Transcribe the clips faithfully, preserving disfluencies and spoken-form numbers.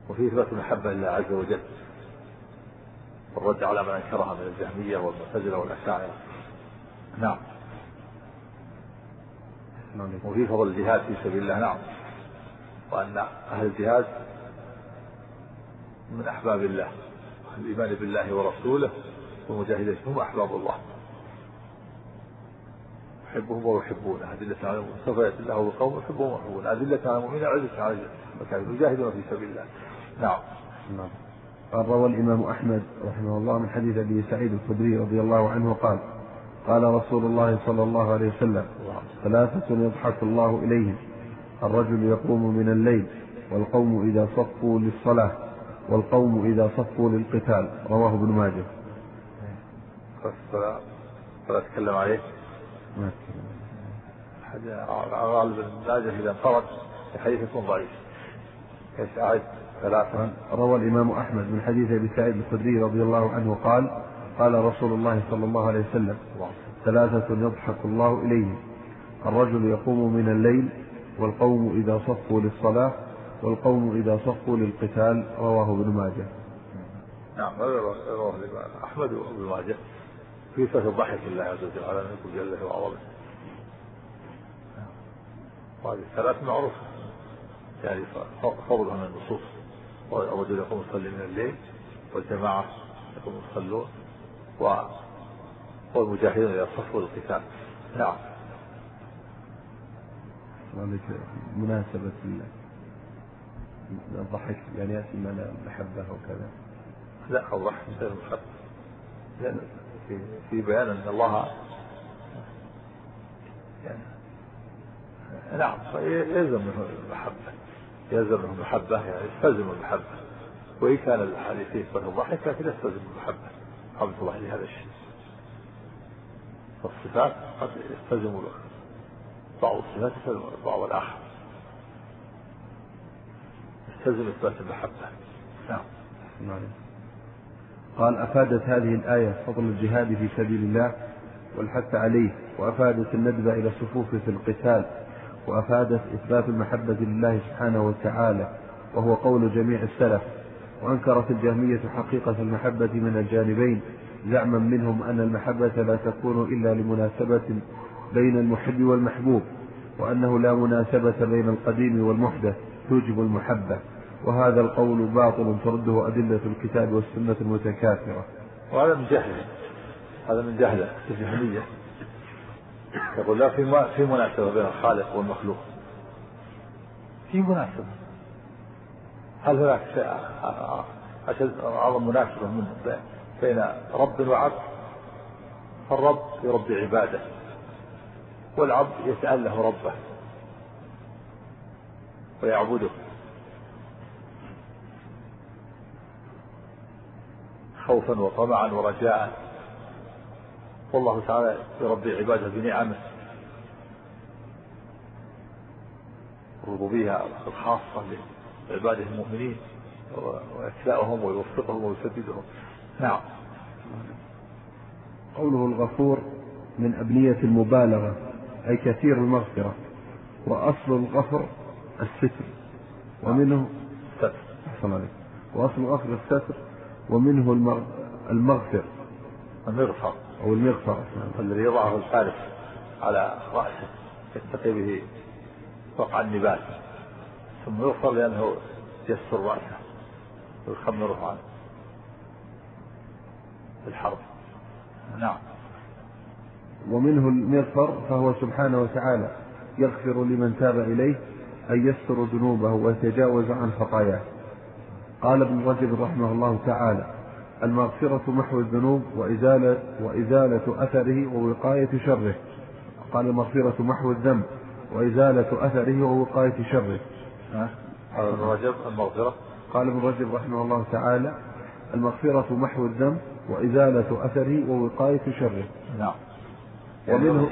وفي إثبات المحبة لله عز وجل والرد على من أنكرها من الجهمية والمعتزلة والأشاعرة. نعم. وفي فضل الجهاد في سبيل الله. نعم. وأن أهل الجهاد من أحباب الله، الإيمان بالله ورسوله والمجاهدين هم أحباب الله، يحبهم ويحبونه. أذلة على المؤمنين سوف يأتي الله بقوم يحبهم ويحبون، أذلة على المؤمنين أعزة على الكافرين يجاهدون في سبيل الله. نعم. نعم. قال روى الإمام أحمد رحمه الله من حديث أبي سعيد الخدري رضي الله عنه قال قال رسول الله صلى الله عليه وسلم ثلاثة يضحك الله إليهم: الرجل يقوم من الليل، والقوم إذا صفوا للصلاة، والقوم إذا صفوا للقتال. رواه ابن ماجه. فلا تكلم عليه ما حاجة غالب الماجه إذا انفرد الحديث يكون ضعيف. يساعد ثلاثة. روى الإمام أحمد من حديث أبي سعيد الخدري رضي الله عنه قال قال رسول الله صلى الله عليه وسلم ثلاثة يضحك الله إليهم: الرجل يقوم من الليل، والقوم إذا صفوا للصلاة، والقوم إذا صفوا للقتال. رواه ابن ماجه. نعم. رواه أحمد وابن ماجه في صفة الضحك لله عز وجل على من يكون جل وعلا. وهذه الثلاث معروفة يعني فضلها من النصوص. الرجل يقوم يصلي من الليل، والجماعة يقوم يصلون، والمجاهدون يصفوا للقتال. نعم. مناسبة الضحك يعني يأتي من المحبة وكذا. لا، الضحك غير المحبة، لأن في, في بيان أن الله يعني نعم يلزم منه المحبة، يلزم منه المحبة يعني يستلزم المحبة، وإن كان الحديث يثبت الضحك لكن يستلزم المحبة. حمد الله لهذا الشيء. فالصفات قد يستلزم بعض الصفات يستلزم بعض الآخر، يستلزم إثبات المحبة. نعم. قال أفادت هذه الآية فضل الجهاد في سبيل الله والحث عليه، وأفادت الندب إلى الصفوف في القتال، وأفادت إثبات المحبة لله سبحانه وتعالى وهو قول جميع السلف. وأنكرت الجهمية حقيقة المحبة من الجانبين، زعما منهم أن المحبة لا تكون إلا لمناسبة بين المحب والمحبوب، وأنه لا مناسبة بين القديم والمحدث توجب المحبة، وهذا القول باطل ترده أدلة الكتاب والسنة المتكاثرة. وهذا من جهله، هذا من جهله الجهمية. يقول لا في في مناسبة بين الخالق والمخلوق، في مناسبة. هل هناك أشد أعظم مناسبة من بين رب وعبد؟ فالرب يربي عباده، والعبد يسأل له ربه ويعبده خوفا وطمعا ورجاء، والله تعالى يربي عباده بنعمه الربوبية الخاصة لعباده المؤمنين، ويكلأهم ويوفقهم ويسددهم. نعم. قوله الغفور من أبنية المبالغة أي كثير المغفرة، وأصل الغفر الستر ومنه الستر، وأصل الغفر الستر ومنه المغفر المغفر أو المغفر الذي يضعه الفارس على رأسه يتقي به وقع النبات، ثم يغفر لأنه يستر رأسه ويخمره عنه في الحرب. نعم. ومنه المغفر فهو سبحانه وتعالى يغفر لمن تاب إليه أن يستر ذنوبه ويتجاوز عن خطاياه. قال ابن رجب رحمه الله تعالى: المغفرة محو الذنوب وإزالة, وإزالة أثره ووقاية شره. قال المغفرة محو الذنب وإزالة أثره ووقاية شره. قال ابن رجب المغفرة قال ابن رجب رحمه الله تعالى: المغفرة محو الذنب وإزالة أثره ووقاية شره. نعم. ومنه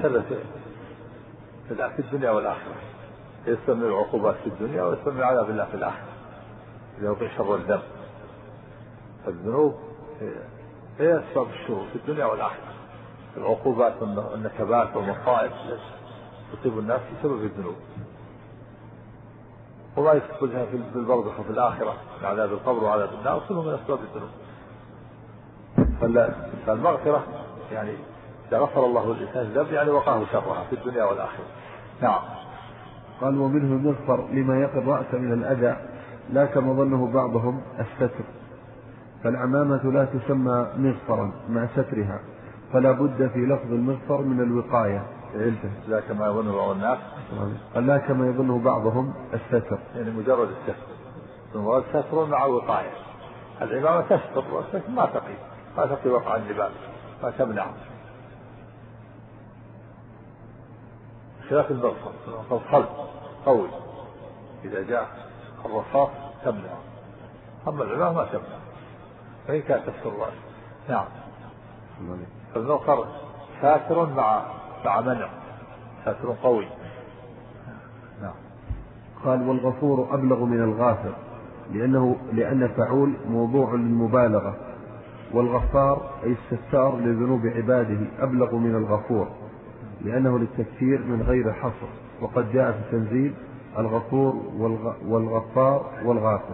في الدنيا والآخرة، يستمر العقوبات في الدنيا ويستمر عذاب الله في الآخرة إذا وقع شر الذنب. فالذنوب هي أسباب الشرور في الدنيا والآخرة، العقوبات والنكبات والمصائب تصيب الناس بسبب الذنوب. وما يدخلها في البرزخ وفي الآخرة من عذاب القبر وعذاب النار كله من أسباب الذنوب. فالمغفرة يعني إذا غفر الله للإنسان الذنب يعني وقاه شرها في الدنيا والآخرة. نعم. قال ومنه المغفر لما يقي الرأس من الأذى لا كما ظنه بعضهم الستر، فالعمامة لا تسمى مغفرا مع سترها، فلا بد في لفظ المغفر من الوقاية. لا كما يظنه بعض الناس، قال لا كما يظنه بعضهم الستر، يعني مجرد الستر، المراد ستر مع وقاية. العمامة تستر لكن ما تقي ما تقي وقع اللباس، ما تمنع. خلاف المغفر فالخلق قوي إذا جاء الرصاص تمنع، أما العمامة ما تمنع فإن كانت تستر الرأس. نعم. فالمغفر ساتر مع مع منع، ساتر قوي. نعم. قال والغفور أبلغ من الغافر لأنه لأن فعول موضوع للمبالغة، والغفار أي الستار لذنوب عباده أبلغ من الغفور لأنه للتكثير من غير حصر، وقد جاء في التنزيل الغفور والغفار والغافر.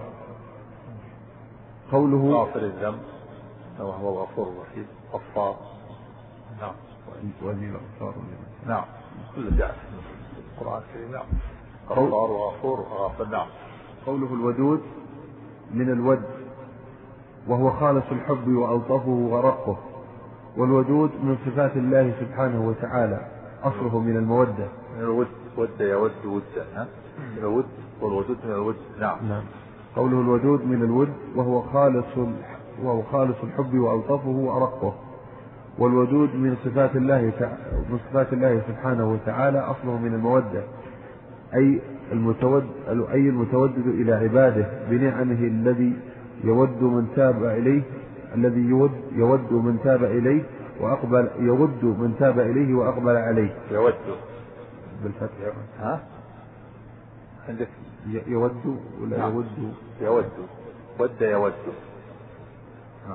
قوله غافر الذنب وهو الغفور الرحيم غفار. نعم. والغفار. نعم. كل جاء في القرآن الكريم. نعم. غفار وغفور وغافر. نعم. قوله الودود من الود وهو خالص الحب وألطفه ورقه، والودود من صفات الله سبحانه وتعالى أصله من المودة. من الود، ود يود ودا، من الود والودود من الود. نعم. نعم. قوله الودود من الود وهو خالص وهو خالص الحب وألطفه ورقه، والودود من صفات الله من صفات الله سبحانه وتعالى أصله من المودة، أي المتود أي المتودد إلى عباده بنعمه الذي يود من تاب إليه الذي يود يود من تاب إليه وأقبل يود من تاب إليه وأقبل عليه. يود بالفتح. ها؟ عندك يود ولا نعم. يود؟ يود. ود يود. ها.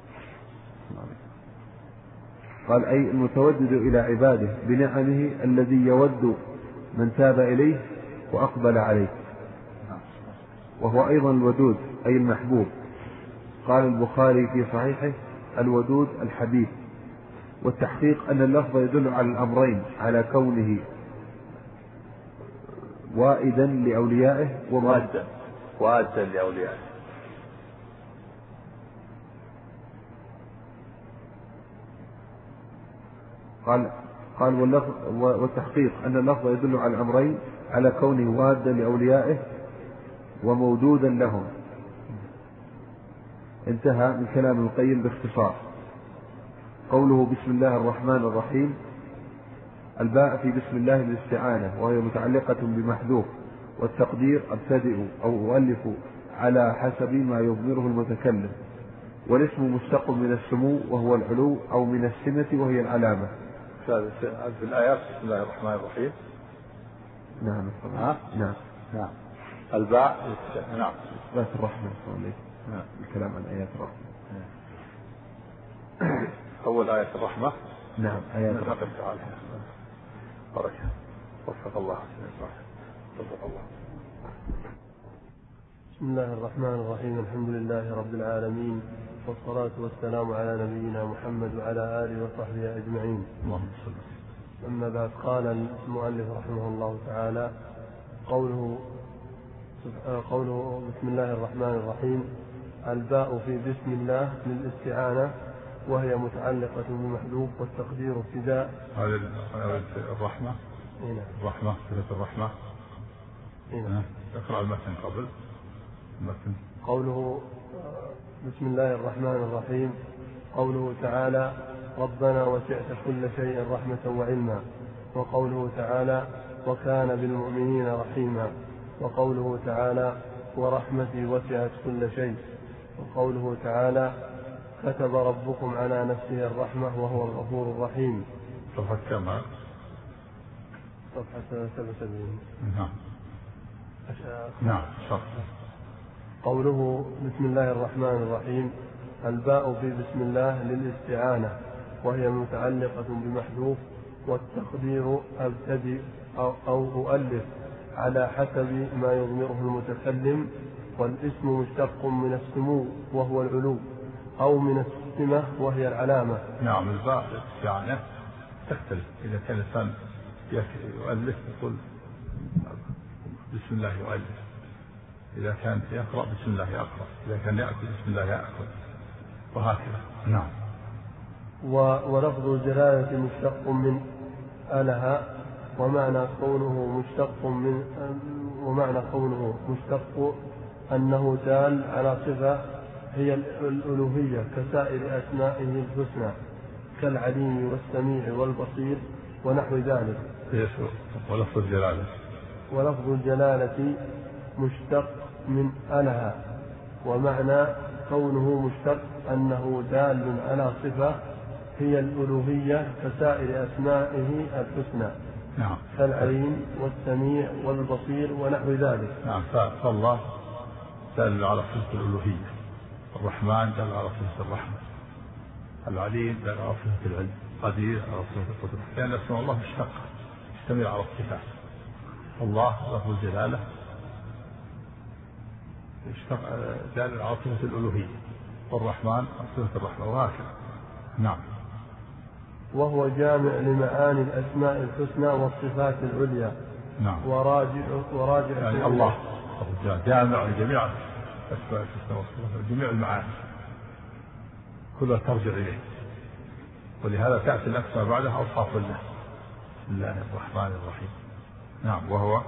قال أي المتودد إلى عباده بنعمه الذي يود من تاب إليه وأقبل عليه، وهو أيضا الودود أي المحبوب. قال البخاري في صحيحه الودود الحبيب. والتحقيق أن اللفظ يدل على الأمرين، على كونه وائدا لأوليائه ومادة وادا لأوليائه. قال قال واللفظ والتحقيق أن اللفظ يدل على الأمرين، على كونه وادا لأوليائه ومودودا لهم. انتهى من كلام القيم باختصار. قوله بسم الله الرحمن الرحيم، الباء في بسم الله للاستعانة وهي متعلقة بمحذوف، والتقدير أبتدئ أو أؤلف على حسب ما يضمره المتكلم، والاسم مشتق من السمو وهو العلو أو من السمة وهي العلامة. في الآيات بسم الله الرحمن الرحيم. نعم. ها؟ نعم. نعم. الباء. نعم. إثبات الرحمة. نعم. الكلام عن آيات الرحمة. أول آية الرحمة. نعم. آيات الرحمة. بركة. وفق الله. وفق الله. بسم الله الرحمن الرحيم. الحمد لله رب العالمين، والصلاة والسلام على نبينا محمد وعلى آله وصحبه أجمعين. اللهم صل وسلم. أما بعد، قال المؤلف رحمه الله تعالى قوله قوله بسم الله الرحمن الرحيم، الباء في بسم الله للاستعانة وهي متعلقة بمحذوف، والتقدير ابتداء. هذا الرحمة. هنا. الرحمة صفة الرحمة. هنا. اقرأ المتن قبل. المتن. قوله بسم الله الرحمن الرحيم، قوله تعالى ربنا وسعت كل شيء رحمة وعلما، وقوله تعالى وكان بالمؤمنين رحيما، وقوله تعالى ورحمتي وسعت كل شيء، وقوله تعالى كتب ربكم على نفسه الرحمة وهو الغفور الرحيم. صفحة كم؟ صفحة سبعة وسبعين. نعم. نعم. قوله بسم الله الرحمن الرحيم، الباء في بسم الله للاستعانة وهي متعلقة بمحذوف، والتقدير أبتدئ أو, أو أؤلف على حسب ما يضمره المتكلم، والاسم مشتق من السمو وهو العلو، أو من السمة وهي العلامة. نعم الباء يعني تختلف. إذا كان الإنسان يؤلف يقول بسم الله يؤلف، إذا كان يقرأ بسم الله يقرأ، إذا كان يأكل بسم الله يأكل، وهكذا. نعم. ولفظ الجلالة مشتق من أله، ومعنى كونه مشتق من ومعنى كونه مشتق أنه دال على صفة هي الألوهية كسائر أسمائه الحسنى كالعليم والسميع والبصير ونحو ذلك. ولفظ الجلالة ولفظ الجلالة مشتق من أله، ومعنى كونه مشتق أنه دال على صفة هي الألوهية كسائر أسمائه الحسنى. نعم. كالعليم والسميع والبصير ونحو ذلك. نعم. فالله دال على صفة الألوهية، الرحمن دال على صفة الرحمة، العليم دال على صفة العلم، قدير على صفة القدرة، لأن اسم الله مشتق يشتمل على الصفات. الله لفظ الجلالة دال على صفة الألوهية، والرحمن على صفة الرحمة، وهكذا. نعم. وهو جامع لمعاني الأسماء الحسنى والصفات العليا. نعم. وراجع وراجع يعني الله جامع لجميع الأسماء الحسنى والصفات، جميع المعاني كلها ترجع إليه، ولهذا تأتي الأسماء بعدها أوصاف الله، بسم الله الرحمن الرحيم. نعم. وهو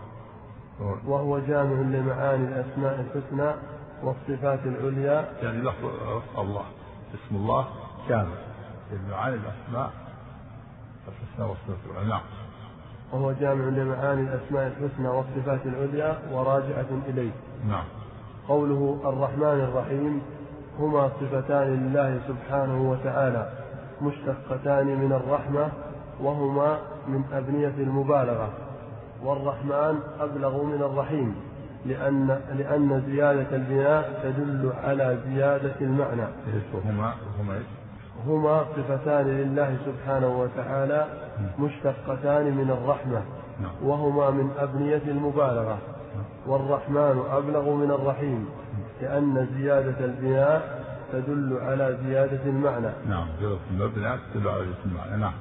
وهو جامع لمعاني الأسماء الحسنى والصفات العليا. يعني لفظ الله اسم الله جامع لمعاني الأسماء الحسنى والصفات العليا. نعم. وهو جامع لمعاني الأسماء الحسنى والصفات العليا وراجعة إليه. نعم. قوله الرحمن الرحيم هما صفتان لله سبحانه وتعالى مشتقتان من الرحمة، وهما من أبنية المبالغة، والرحمن أبلغ من الرحيم، لأن لأن زيادة البناء تدل على زيادة المعنى. هما هما هما صفتان لله سبحانه وتعالى مشتقتان من الرحمة، وهما من أبنية المبالغة، والرحمن أبلغ من الرحيم، لأن زيادة البناء تدل على زيادة المعنى. نعم. زيادة المبنى تدل على زيادة المعنى. نعم.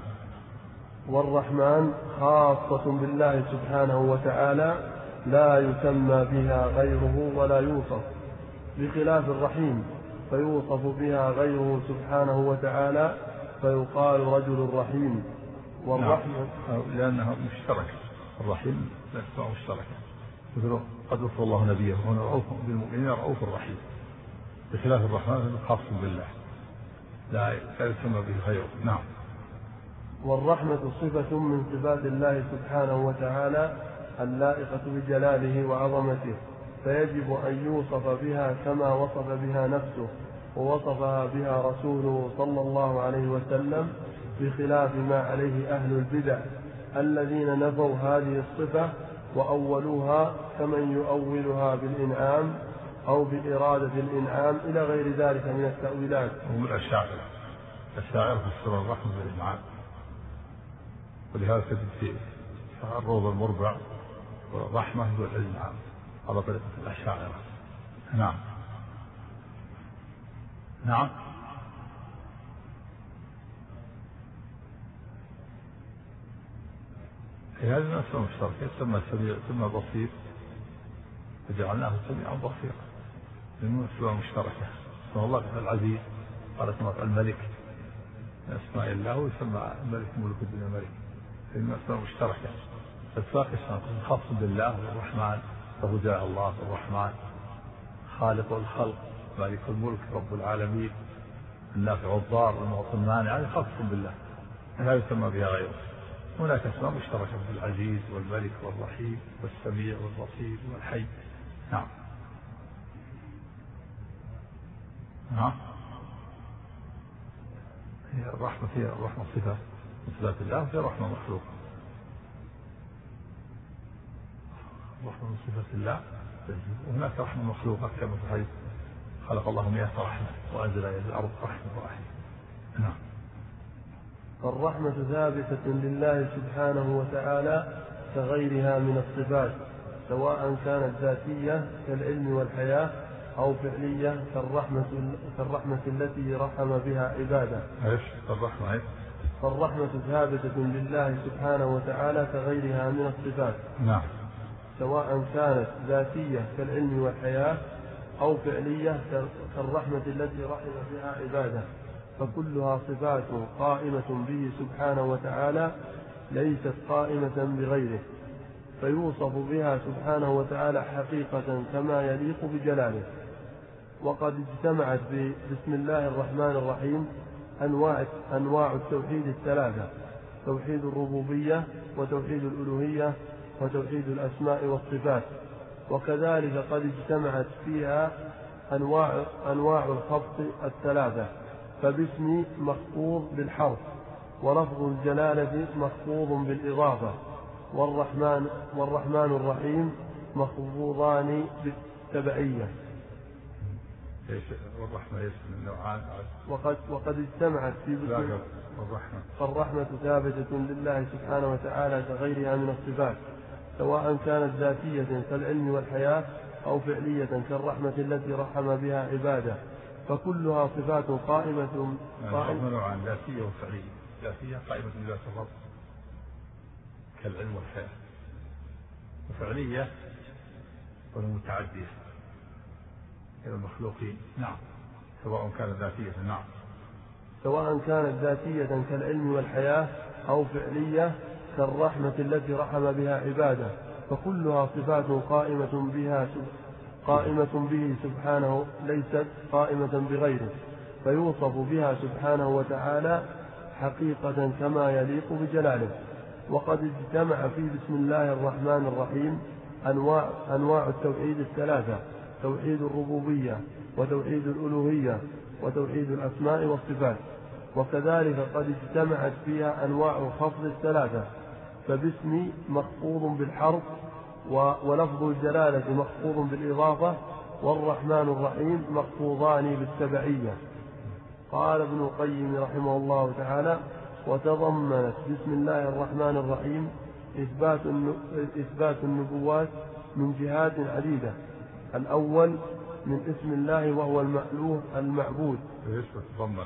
والرحمن خاصة بالله سبحانه وتعالى لا يسمى بها غيره ولا يوصف، بخلاف الرحيم فيوصف بها غيره سبحانه وتعالى فيقال رجل رحيم. والرحمة نعم. لأنها مشتركة، الرحيم الأسماء مشتركة، مثل قد وصف الله نبيه وهنا رؤوف بالمؤمنين رؤوف الرحيم، بخلاف الرحمن خاص بالله لا يسمى به غيره. نعم. والرحمة صفة من صفات الله سبحانه وتعالى اللائقة بجلاله وعظمته، فيجب أن يوصف بها كما وصف بها نفسه ووصفها بها رسوله صلى الله عليه وسلم، بخلاف ما عليه أهل البدع الذين نفوا هذه الصفة وأولوها كمن يؤولها بالإنعام أو بإرادة الإنعام إلى غير ذلك من التأويلات. هم الأشاعرة، الأشاعرة فسروا الرحمة بالإنعام، ولهذا تجد في الروض المربع والرحمة هو الإنعام على طريقة الأشاعرة. نعم. نعم. هذه الأسماء مشتركة، تسمى سميع ثم بصير، فجعلناه سميعا بصيرا، لأنه أسماء مشتركة. اسم الله العزيز، قال اسمه الملك، من أسماء الله، ويسمى الملك ملك الدنيا ملك، لأنه أسماء مشتركة. الفاقس خاص بالله، والرحمن له جاء الله الرحمن خالق الخلق مالك الملك رب العالمين النافع الضار المعطي المانع، يعني خاص بالله لا يسمى بها غيره. هناك اسماء مشتركة في العزيز والملك والرحيم والسميع والبصير والحي. نعم. نعم. هي الرحمة هي الرحمة صفة من صفات الله، وهي رحمة مخلوقة. رحمة من صفات الله، وهناك رحمة مخلوقة كما في الحديث خلق الله مئة رحمة وأنزل إلى الأرض رحمة واحدة. نعم. فالرحمة ثابتة لله سبحانه وتعالى كغيرها من الصفات، سواء كانت ذاتية كالعلم والحياة أو فعلية كالرحمة, كالرحمة التي رحم بها عباده. ايش الرحمة؟ ايش؟ فالرحمة ثابتة لله سبحانه وتعالى كغيرها من الصفات. نعم. سواء كانت ذاتية كالعلم والحياة أو فعلية كالرحمة التي رحم بها عباده، فكلها صفات قائمة به سبحانه وتعالى ليست قائمة بغيره، فيوصف بها سبحانه وتعالى حقيقة كما يليق بجلاله. وقد اجتمعت بسم الله الرحمن الرحيم أنواع, أنواع التوحيد الثلاثة: توحيد الربوبية وتوحيد الألوهية وتوحيد الأسماء والصفات. وكذلك قد اجتمعت فيها أنواع, أنواع الخفض الثلاثة، فباسم مخفوض بالحرف، ولفظ الجلالة مخفوض بالإضافة، والرحمن, والرحمن الرحيم مخفوضان بالتبعية. والرحمة يسمى نوعان. وقد, وقد اجتمعت في باسم الرحمة. فالرحمة ثابتة لله سبحانه وتعالى كغيرها من الصفات، سواء كانت ذاتية كالعلم والحياة أو فعلية كالرحمة التي رحم بها عباده، فكلها صفات قائمة. قائمة نوعان: ذاتية وفعلية. ذاتية قائمة بذات الرب كالعلم والحياة، وفعلية والمتعدية إلى المخلوقين. نعم. سواء كانت ذاتية. نعم. سواء كانت ذاتية كالعلم والحياة أو فعلية كالرحمة التي رحم بها عباده، فكلها صفات قائمة بها قائمة به سبحانه ليست قائمة بغيره، فيوصف بها سبحانه وتعالى حقيقة كما يليق بجلاله. وقد اجتمع في بسم الله الرحمن الرحيم أنواع, أنواع التوحيد الثلاثة: توحيد الربوبية وتوحيد الألوهية وتوحيد الأسماء والصفات. وكذلك قد اجتمعت فيها أنواع الخفض الثلاثة، فباسم مخفوض بالحرف، ولفظ الجلالة مخفوض بالإضافة، والرحمن الرحيم مخفوضان بالتبعية. قال ابن القيم رحمه الله تعالى: وتضمنت بسم الله الرحمن الرحيم إثبات, إثبات النبوات من جهات عديدة. الأول من اسم الله وهو المألوه المعبود. ايش تضمن؟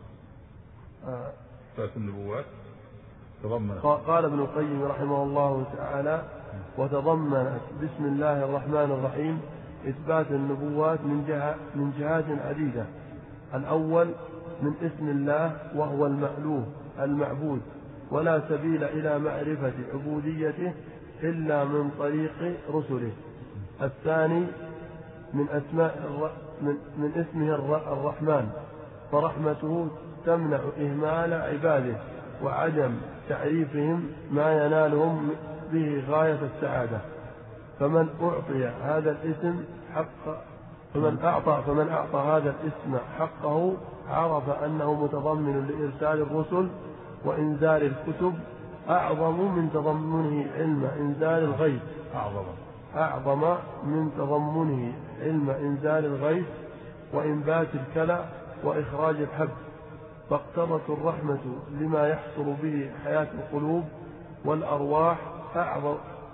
إثبات النبوات تضمن. قال ابن القيم رحمه الله تعالى: وتضمنت بسم الله الرحمن الرحيم إثبات النبوات من جهة من جهات عديدة. الأول من اسم الله وهو المألوه المعبود، ولا سبيل إلى معرفة عبوديته إلا من طريق رسله. الثاني من أسماء من, من اسمه الرحمن، فرحمته تمنع إهمال عباده وعدم تعريفهم ما ينالهم به غاية السعادة. فمن أعطي هذا الاسم حق فمن أعطى فمن أعطى هذا الاسم حقه عرف أنه متضمن لإرسال الرسل وإنزال الكتب أعظم من تضمنه علم إنزال الغيث أعظم أعظم من تضمنه علم إنزال الغيث وإنبات الكلى وإخراج الحب. فاقتضت الرحمة لما يحصل به حياة القلوب والأرواح أعظم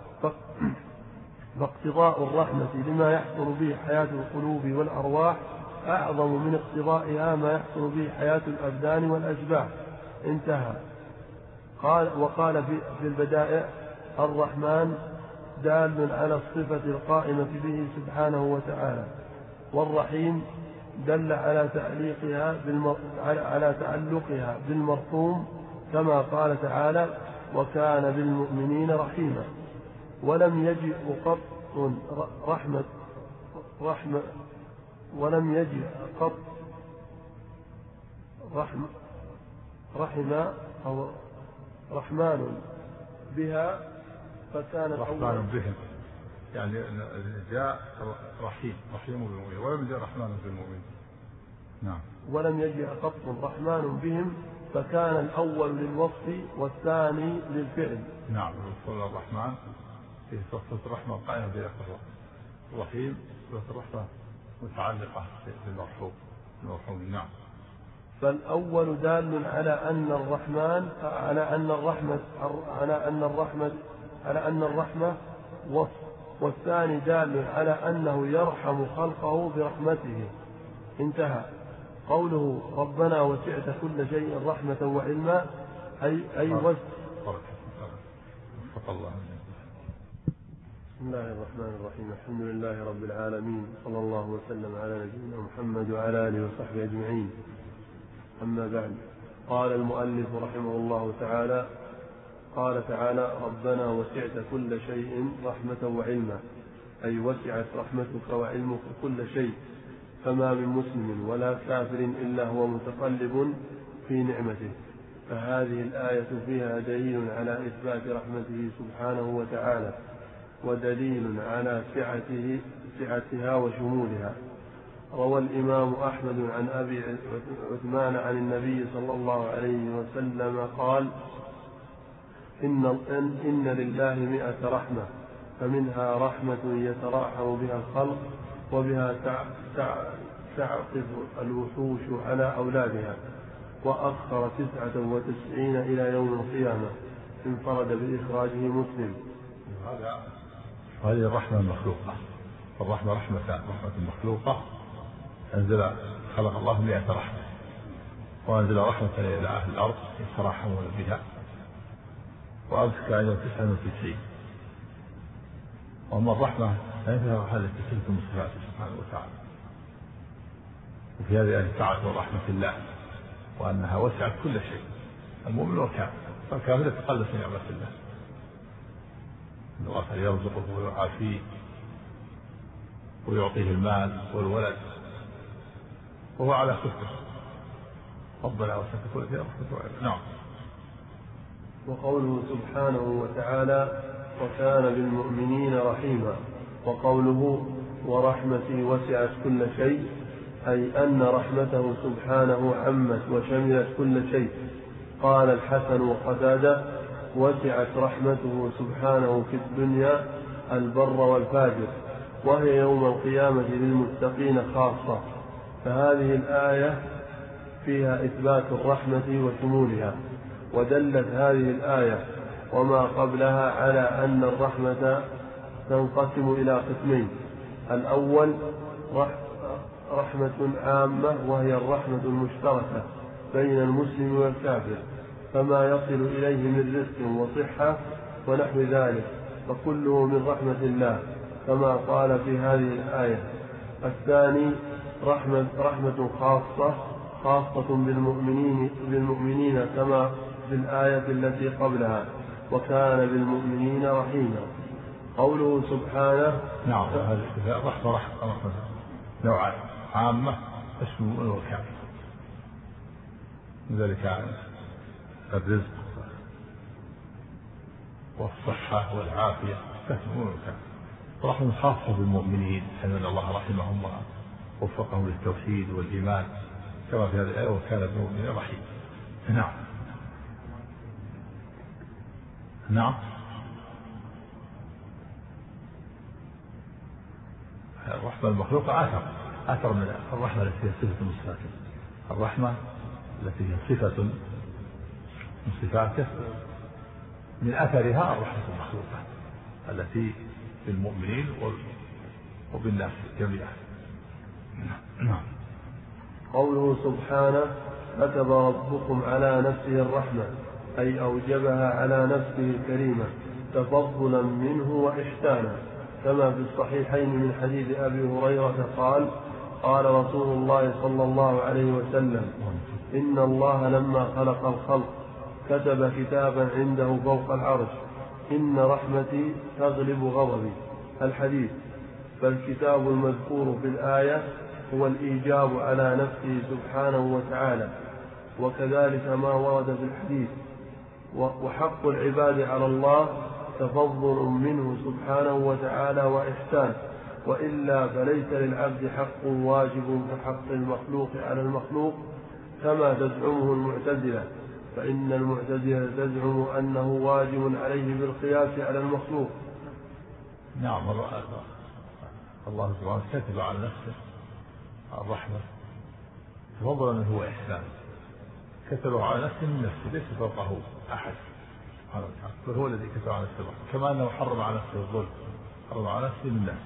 فاقتضاء الرحمة لما يحصل به حياة القلوب والأرواح أعظم من اقتضائها ما يحصل به حياة الأبدان والأشباح. انتهى. قال وقال في البدائع: الرحمن دال على الصفة القائمة به سبحانه وتعالى، والرحيم دل على تعليقها بالمر... على تعلقها بالمرحوم، كما قال تعالى: وكان بالمؤمنين رحيما. ولم يجئ قط رحمة رحمة ولم يجئ قط رحمة رحم أو رحمن بها فكان رحمن بهم، يعني جاء رحيم رحيم بالمؤمنين، ولم يجئ رحمن بالمؤمنين. نعم. ولم يجئ قط رحمن بهم فكان الأول للوصف والثاني للفعل. نعم. رسول الرحمن في صفة الرحمة قائمة بها الرحيم، صفة الرحمة متعلقة بالمرحوم المرحوم. نعم. فالأول دال على أن الرحمن على أن الرحمة على أن الرحمة على أن الرحمة وصف، والثاني دال على أنه يرحم خلقه برحمته. انتهى. قوله ربنا وسعت كل شيء رحمة وعلما أي أي وسع. بسم الله الرحمن الرحيم. الحمد لله رب العالمين، صلى الله وسلم على نبينا محمد وعلى آله وصحبه أجمعين. أما بعد، قال المؤلف رحمه الله تعالى: قال تعالى: ربنا وسعت كل شيء رحمة وعلما، أي وسعت رحمتك وعلمك كل شيء، فما من مسلم ولا كافر إلا هو متقلب في نعمته. فهذه الآية فيها دليل على إثبات رحمته سبحانه وتعالى، ودليل على سعته سعتها وشمولها. روى الإمام أحمد عن أبي عثمان عن النبي صلى الله عليه وسلم قال: إن, إن لله مئة رحمة، فمنها رحمة يتراحم بها الخلق، وبها تعطف الوحوش على أولادها، وأخر تسعة وتسعين إلى يوم القيامة، انفرد بإخراجه مسلم. هذه الرحمة المخلوقة، الرحمة رحمة رحمة المخلوقة. أنزل خلق الله مئة رحمة، وأنزل رحمة إلى أهل الأرض يتراحمون بها، وأمسك عنده تسعة وتسعين. وأما الرحمة فإنها هذه تسلسل من صفاته سبحانه وتعالى. وفي هذه السعة ورحمة الله، وأنها وسعت كل شيء، المؤمن والكافر. فالكافر يتقلص من نعمة الله، الله يرزقه ويعافيه ويعطيه المال والولد وهو على كفر. ربنا وسعت كل شيء رحمة وعلما. نعم. وقوله سبحانه وتعالى: وكان بالمؤمنين رحيما. وقوله ورحمتي وسعت كل شيء، أي أن رحمته سبحانه عمت وشملت كل شيء. قال الحسن وقتادة: وسعت رحمته سبحانه في الدنيا البر والفاجر، وهي يوم القيامة للمتقين خاصة. فهذه الآية فيها إثبات الرحمة وشمولها. ودلت هذه الآية وما قبلها على أن الرحمة تنقسم إلى قسمين: الأول رحمة عامة، وهي الرحمة المشتركة بين المسلم والكافر، فما يصل إليه من رزق وصحة ونحو ذلك، فكله من رحمة الله كما قال في هذه الآية. الثاني رحمة, رحمة خاصة خاصة بالمؤمنين, بالمؤمنين كما في الآية التي قبلها: وكان بالمؤمنين رحيما. قوله سبحانه: نعم. هذه الرحمة رحمة نوعان: عامة تشمل والكافر، ذلك الرزق والصحة والعافية تشمل والكافر. رحمة خاصة بالمؤمنين، أن الله رحمهم ووفقهم للتوحيد والإيمان كما في هذه الآية: وكان بالمؤمنين رحيما. نعم. نعم. الرحمة المخلوقة أثر أثر من الرحمة التي هي صفة من صفاته. الرحمة التي هي صفة من صفاته من أثرها الرحمة المخلوقة التي بالمؤمنين وبالناس جميعا. نعم. قوله سبحانه: كتب ربكم على نفسه الرحمة، أي أوجبها على نفسه الكريمة تفضلا منه وإحسانا، كما في الصحيحين من حديث أبي هريرة قال: قال رسول الله صلى الله عليه وسلم: إن الله لما خلق الخلق كتب كتابا عنده فوق العرش: إن رحمتي تغلب غضبي. الحديث. فالكتاب المذكور في الآية هو الإيجاب على نفسه سبحانه وتعالى، وكذلك ما ورد في الحديث. وحق العباد على الله تفضل منه سبحانه وتعالى وإحسان، وإلا فليس للعبد حق واجب كحق المخلوق على المخلوق كما تزعمه المعتزلة، فإن المعتزلة تزعم أنه واجب عليه بالقياس على المخلوق. نعم. الله سبحانه كتب على نفسه الرحمة تفضل منه وإحسان، كتبه على نفسه من نفسه، ليس فوقه أحد سبحانه وتعالى، وهو الذي كتب على نفسه الرحمة، كما أنه حرم على نفسه الظلم، حرم على نفسه من الناس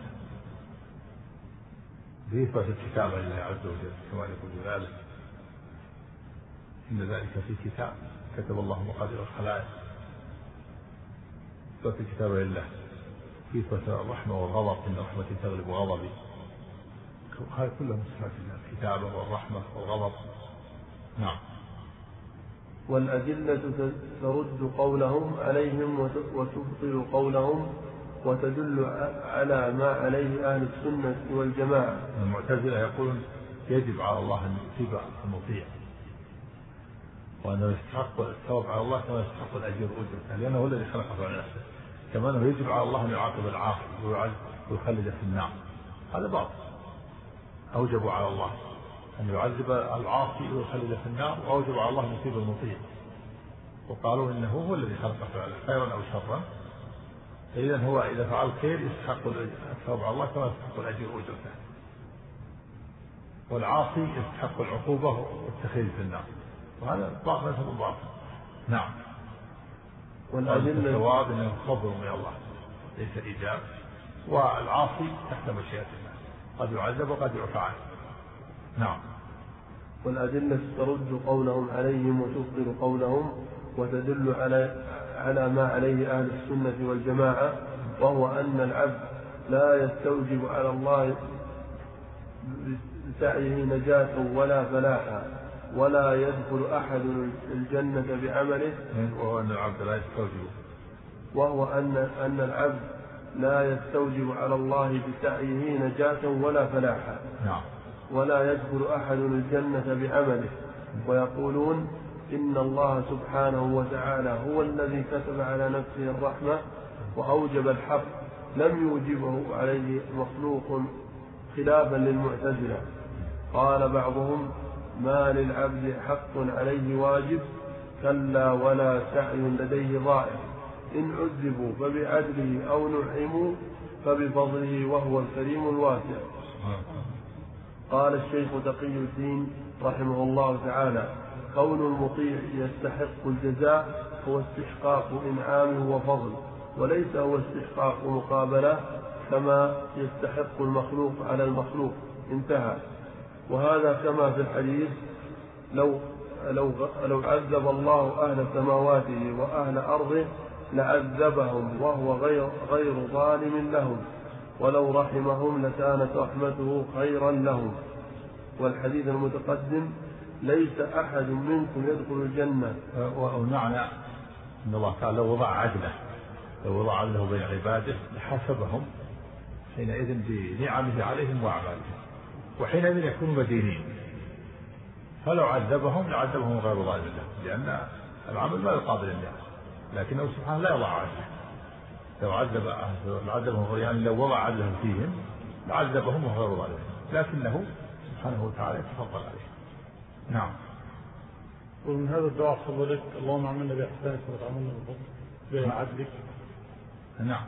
بإثبات الكتابة لله عز وجل كما يقول ذلك إن ذلك في كتاب كتب الله مقادير الخلائق، إثبات الكتابة لله في إثبات الرحمة والغضب، إن رحمتي تغلب غضبي، هذه كلها من صفات الله، الكتابة والرحمة والغضب. نعم. والأدلة ترد قولهم عليهم وتبطل قولهم وتدل على ما عليه أهل السنة والجماعة. المعتزلة يقولون يجب على الله أن يثيب المطيع، وأنه يستحق الثواب على الله كما يستحق الأجر أجرته، لأنه هو الذي خلقه على نفسه، كما أنه يجب على الله أن يعاقب العاصي ويخلد في النار، هذا باطل. أوجبوا على الله أن يعذب العاصي ويخلد في النار، وأوجب على الله أن يثيب المطيع، وقالوا إنه هو الذي خلق فعله خيرا أو شرا، فإذا هو إذا فعل خير يستحق الثواب على الله كما يستحق الأجر أجرته، والعاصي يستحق العقوبة والتخليد في النار، وهذا باطل باطل. نعم. والأدلة الثواب أنه فضل من الله ليس إيجاب، والعاصي تحت مشيئة الله قد يعذب وقد يعفى عنه. نعم. والأدلة ترد قولهم عليهم وتبطل قولهم وتدل على على ما عليه أهل السنة والجماعة، وهو أن العبد لا يستوجب على الله بسعيه نجاة ولا فلاحا، ولا يدخل أحد الجنة بعمله، وهو أن العبد لا يستوجب وهو أن أن العبد لا يستوجب على الله بسعيه نجاة ولا فلاحا. نعم. ولا يدخل أحد الجنة بعمله، ويقولون إن الله سبحانه وتعالى هو الذي كتب على نفسه الرحمة وأوجب الحق لم يوجبه عليه مخلوق، خلافا للمعتزلة. قال بعضهم ما للعبد حق عليه واجب، كلا ولا سعي لديه ضائع، إن عذبوا فبعدله أو نعموا فبفضله وهو الكريم الواسع. قال الشيخ تقي الدين رحمه الله تعالى كون المطيع يستحق الجزاء هو استحقاق إنعامه وفضل، وليس هو استحقاق مقابلة كما يستحق المخلوق على المخلوق. انتهى. وهذا كما في الحديث لو, لو, لو عذب الله أهل سماواته وأهل أرضه لعذبهم وهو غير, غير ظالم لهم، ولو رحمهم لكانت رحمته خيرا لهم. والحديث المتقدم ليس أحد منكم يدخل الجنة. ومعنى أن الله تعالى وضع عدله، لو وضع عدله بين عباده لحاسبهم حينئذ بنعمه عليهم وأعمالهم، وحينئذ يكونوا مدينين، فلو عذبهم لعذبهم غير ظالم لهم، لأن العمل لا يقابل النعم، لكنه سبحانه لا يضع عدله. لو عذب عذبهم يعني لو وضع عدله فيهم لعذبهم غير ظالم، لكنه سبحانه وتعالى يتفضل عليه. نعم. ومن هذا الدعاء فضلك اللهم عملنا بإحسانك وتعاملنا بفضلك بعدلك. نعم.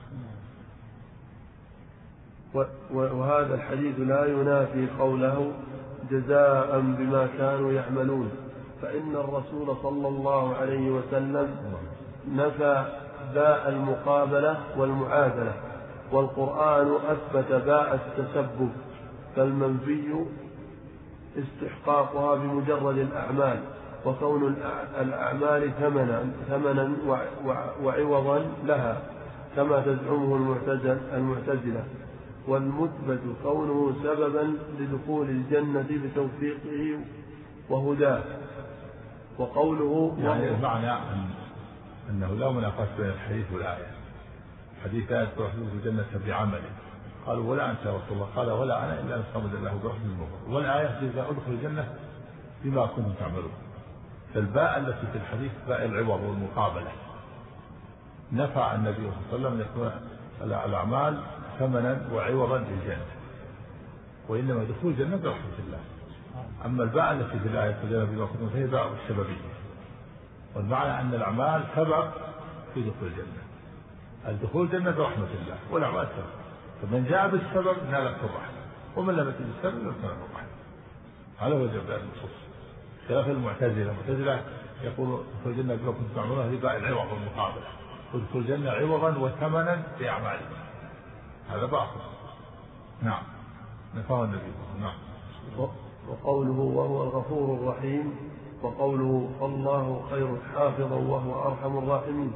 وهذا الحديث لا ينافي قوله جزاء بما كانوا يعملون، فإن الرسول صلى الله عليه وسلم نفى باء المقابلة والمعادلة، والقرآن أثبت باء التسبب، فالمنفي استحقاقها بمجرد الأعمال، وكون الأعمال ثمنا, ثمنا وعوضا لها كما تزعمه المعتزلة، والمثبت كونه سببا لدخول الجنة بتوفيقه وهداه. وقوله يعني المعنى أن أنه لا منافاة بين الحديث والآية. الحديث لا يدخل الجنة بعمله، قالوا ولا أنت يا رسول الله، قال ولا أنا إلا أن صمد الله برحمة المغفر، والآية إذا أدخل الجنة بما كنتم تعملون. فالباء التي في الحديث باء العوض والمقابلة، نفع النبي صلى الله عليه وسلم أن يكون الأعمال ثمنا وعوضا للجنة، وإنما دخول الجنة برحمة الله. أما الباء التي في الآية بما كنتم فهي باء السببية، والمعنى أن الأعمال سبب في دخول الجنة. الدخول الجنة برحمة الله والأعمال سبب، فمن جاء بالسبب نالت الرحمة، ومن لم يأت بالسبب لم تنال الرحمة. هذا هو جواب النصوص. خلاف المعتزلة. المعتزلة يقول ادخل الجنة بما كنتم تعملون، هذه باء العوض والمقابلة، ادخل الجنة عوضا وثمنا لأعمالكم، هذا باطل. نعم نفاه النبي. نعم. وقوله وهو الغفور الرحيم، وقوله فالله خير حافظا وهو أرحم الراحمين،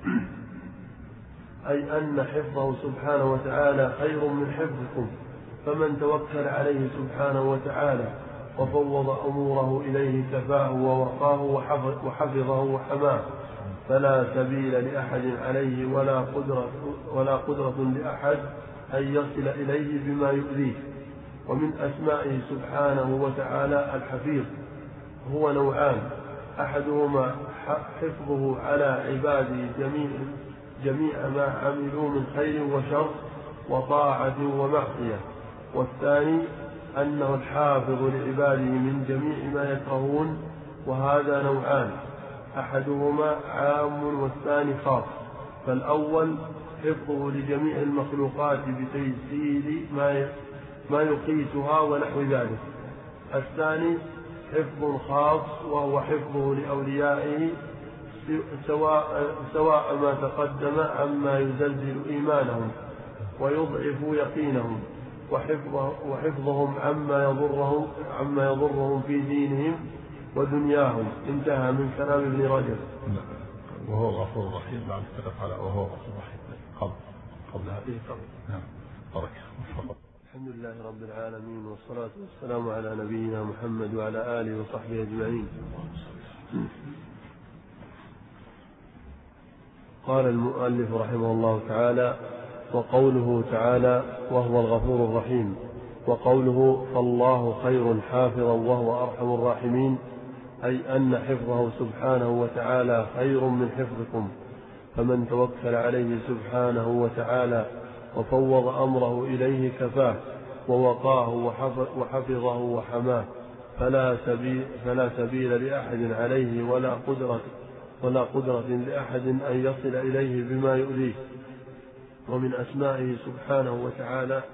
أي أن حفظه سبحانه وتعالى خير من حفظكم، فمن توكل عليه سبحانه وتعالى وفوض أموره إليه كفاه ووقاه وحفظه وحماه، فلا سبيل لأحد عليه ولا قدرة, ولا قدرة لأحد أن يصل إليه بما يؤذيه. ومن أسمائه سبحانه وتعالى الحفيظ، هو نوعان، أحدهما حفظه على عباده جميع, جميع ما عملوا من خير وشر وطاعة ومعصية، والثاني أنه الحافظ لعباده من جميع ما يكرهون، وهذا نوعان، أحدهما عام والثاني خاص. فالأول حفظه لجميع المخلوقات بتيسير ما ما يقيتها ونحو ذلك، الثاني حفظ خاص وهو حفظه لأوليائه سواء, سواء ما تقدم عما يزلزل إيمانهم ويضعف يقينهم، وحفظه وحفظهم عما يضرهم, عما يضرهم في دينهم ودنياهم. انتهى من كلام ابن رجب. وهو غفور رحيم. بعد كده قال وهو غفور رحيم قبل قبل هذه قبل. نعم. بركة. الحمد لله رب العالمين، والصلاة والسلام على نبينا محمد وعلى آله وصحبه أجمعين. قال المؤلف رحمه الله تعالى: وقوله تعالى وهو الغفور الرحيم، وقوله فالله خير حافظا وهو أرحم الراحمين، أي أن حفظه سبحانه وتعالى خير من حفظكم، فمن توكل عليه سبحانه وتعالى وفوض أمره إليه كفاه ووقاه وحفظه وحماه، فلا سبيل, فلا سبيل لأحد عليه ولا قدرة, ولا قدرة لأحد أن يصل إليه بما يؤذيه. ومن أسمائه سبحانه وتعالى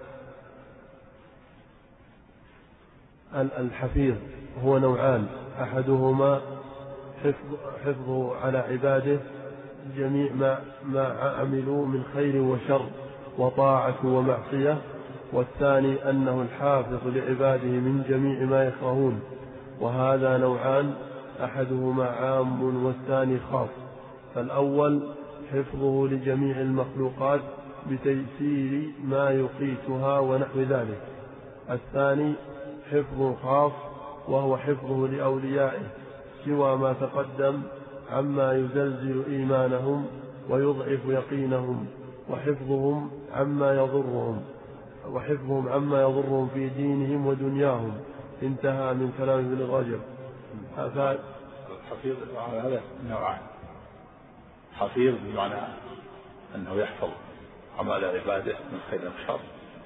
الحفيظ، هو نوعان، أحدهما حفظه على عباده جميع ما, ما عملوا من خير وشر وطاعة ومعصية، والثاني أنه الحافظ لعباده من جميع ما يكرهون، وهذا نوعان، أحدهما عام والثاني خاص. فالأول حفظه لجميع المخلوقات بتيسير ما يقيتها ونحو ذلك، الثاني حفظ خاص وهو حفظه لأوليائه سوى ما تقدم عما يزلزل إيمانهم ويضعف يقينهم، وحفظهم عما يضرهم وحفظهم عما يضرهم في دينهم ودنياهم. انتهى من كلام ابن رجب. هذا الحفيظ هذا نوعان، حفيظ بمعنى أنه يحفظ أعمال عباده من خير وشر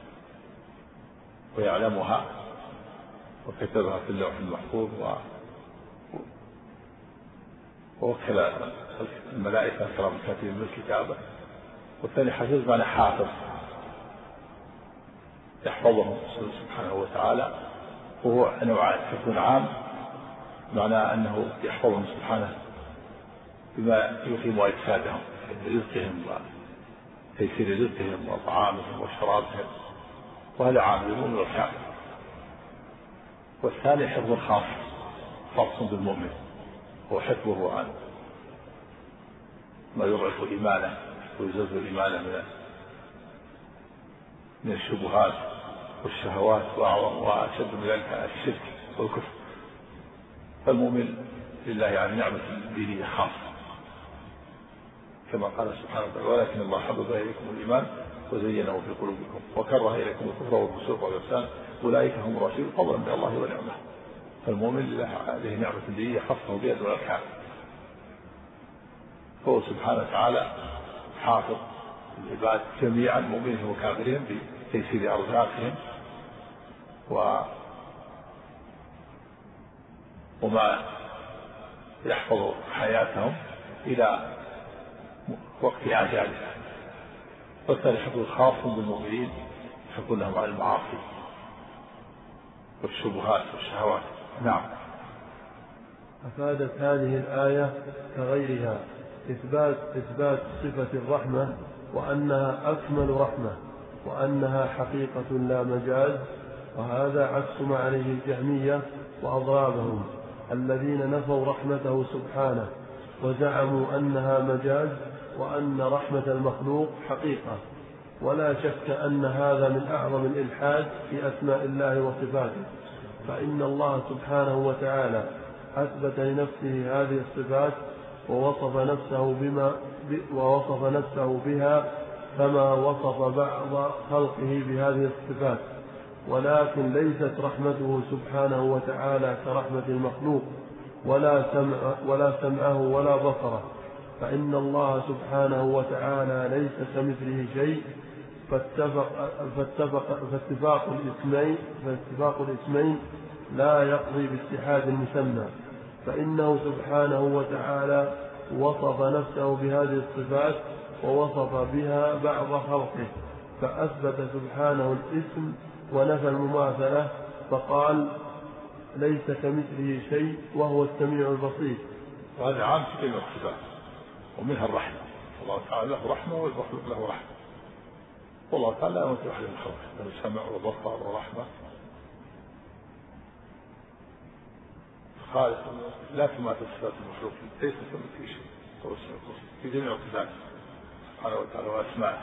ويعلمها وكتبها في اللوح المحفوظ ووكل الملائكة كرام كاتبين بالكتابة. والثاني حفيظ بمعنى حافظ يحفظهم سبحانه وتعالى، وهو نوعان، حفظ عام معنى أنه يحفظهم سبحانه بما يقيم أجسادهم من رزقهم وتيسير رزقهم وطعامهم وشرابهم، وهذا عام للمؤمن والكافر. والثاني حفظ خاص خاص بالمؤمن، هو حفظه عن ما يضعف إيمانه ويزلزل إيمانه من من الشبهات والشهوات وأشد من ذلك الشرك والكفر. فالمؤمن لله يعني نعمة دينية خاصة، كما قال سبحانه وتعالى: ولكن الله حبب إليكم الإيمان وزينه في قلوبكم وكره إليكم الكفر والفسوق والعصيان أولئك هم الراشدون فضلا من الله ونعمه. فالمؤمن لله عليه نعمة دينية خاصة بها دون الكافر، فهو سبحانه وتعالى حافظ العباد جميعا مؤمنهم وكافرهم بتيسير أرزاقهم و وما يحفظ حياتهم إلى وقت أجالها. والثاني حفظ خاص بالمؤمنين، حفظ لهم عن المعاصي والشبهات والشهوات. نعم. أفادت هذه الآية كغيرها إثبات إثبات صفة الرحمة وأنها أكمل رحمة وأنها حقيقة لا مجاز، وهذا عكس ما عليه الجهمية وأضرابهم الذين نفوا رحمته سبحانه وزعموا أنها مجاز وأن رحمة المخلوق حقيقة. ولا شك أن هذا من أعظم الإلحاد في أسماء الله وصفاته، فإن الله سبحانه وتعالى أثبت لنفسه هذه الصفات ووصف نفسه بما ووصف نفسه بها كما وصف بعض خلقه بهذه الصفات، ولكن ليست رحمته سبحانه وتعالى كرحمة المخلوق ولا سمع ولا سمعه ولا بصره، فإن الله سبحانه وتعالى ليس كمثله شيء، فاتفق فاتفق فاتفاق الاسمين فاتفاق الاسمين لا يقضي باتحاد المسمى، فإنه سبحانه وتعالى وصف نفسه بهذه الصفات ووصف بها بعض خلقه، فأثبت سبحانه الاسم ونفى المماثلة، فقال ليس كمثله شيء وهو السميع البصير. وهذا عام في كلمة الصفات ومنها الرحمة، الله تعالى له رحمة والمخلوق له رحمة، والله تعالى لا يمثل أحد من خلقه، له سمع وبصر ورحمة، خالق لا تماثل صفات المخلوق، ليس كمثله شيء وهو السميع البصير في جميع صفاته سبحانه وتعالى وأسمائه.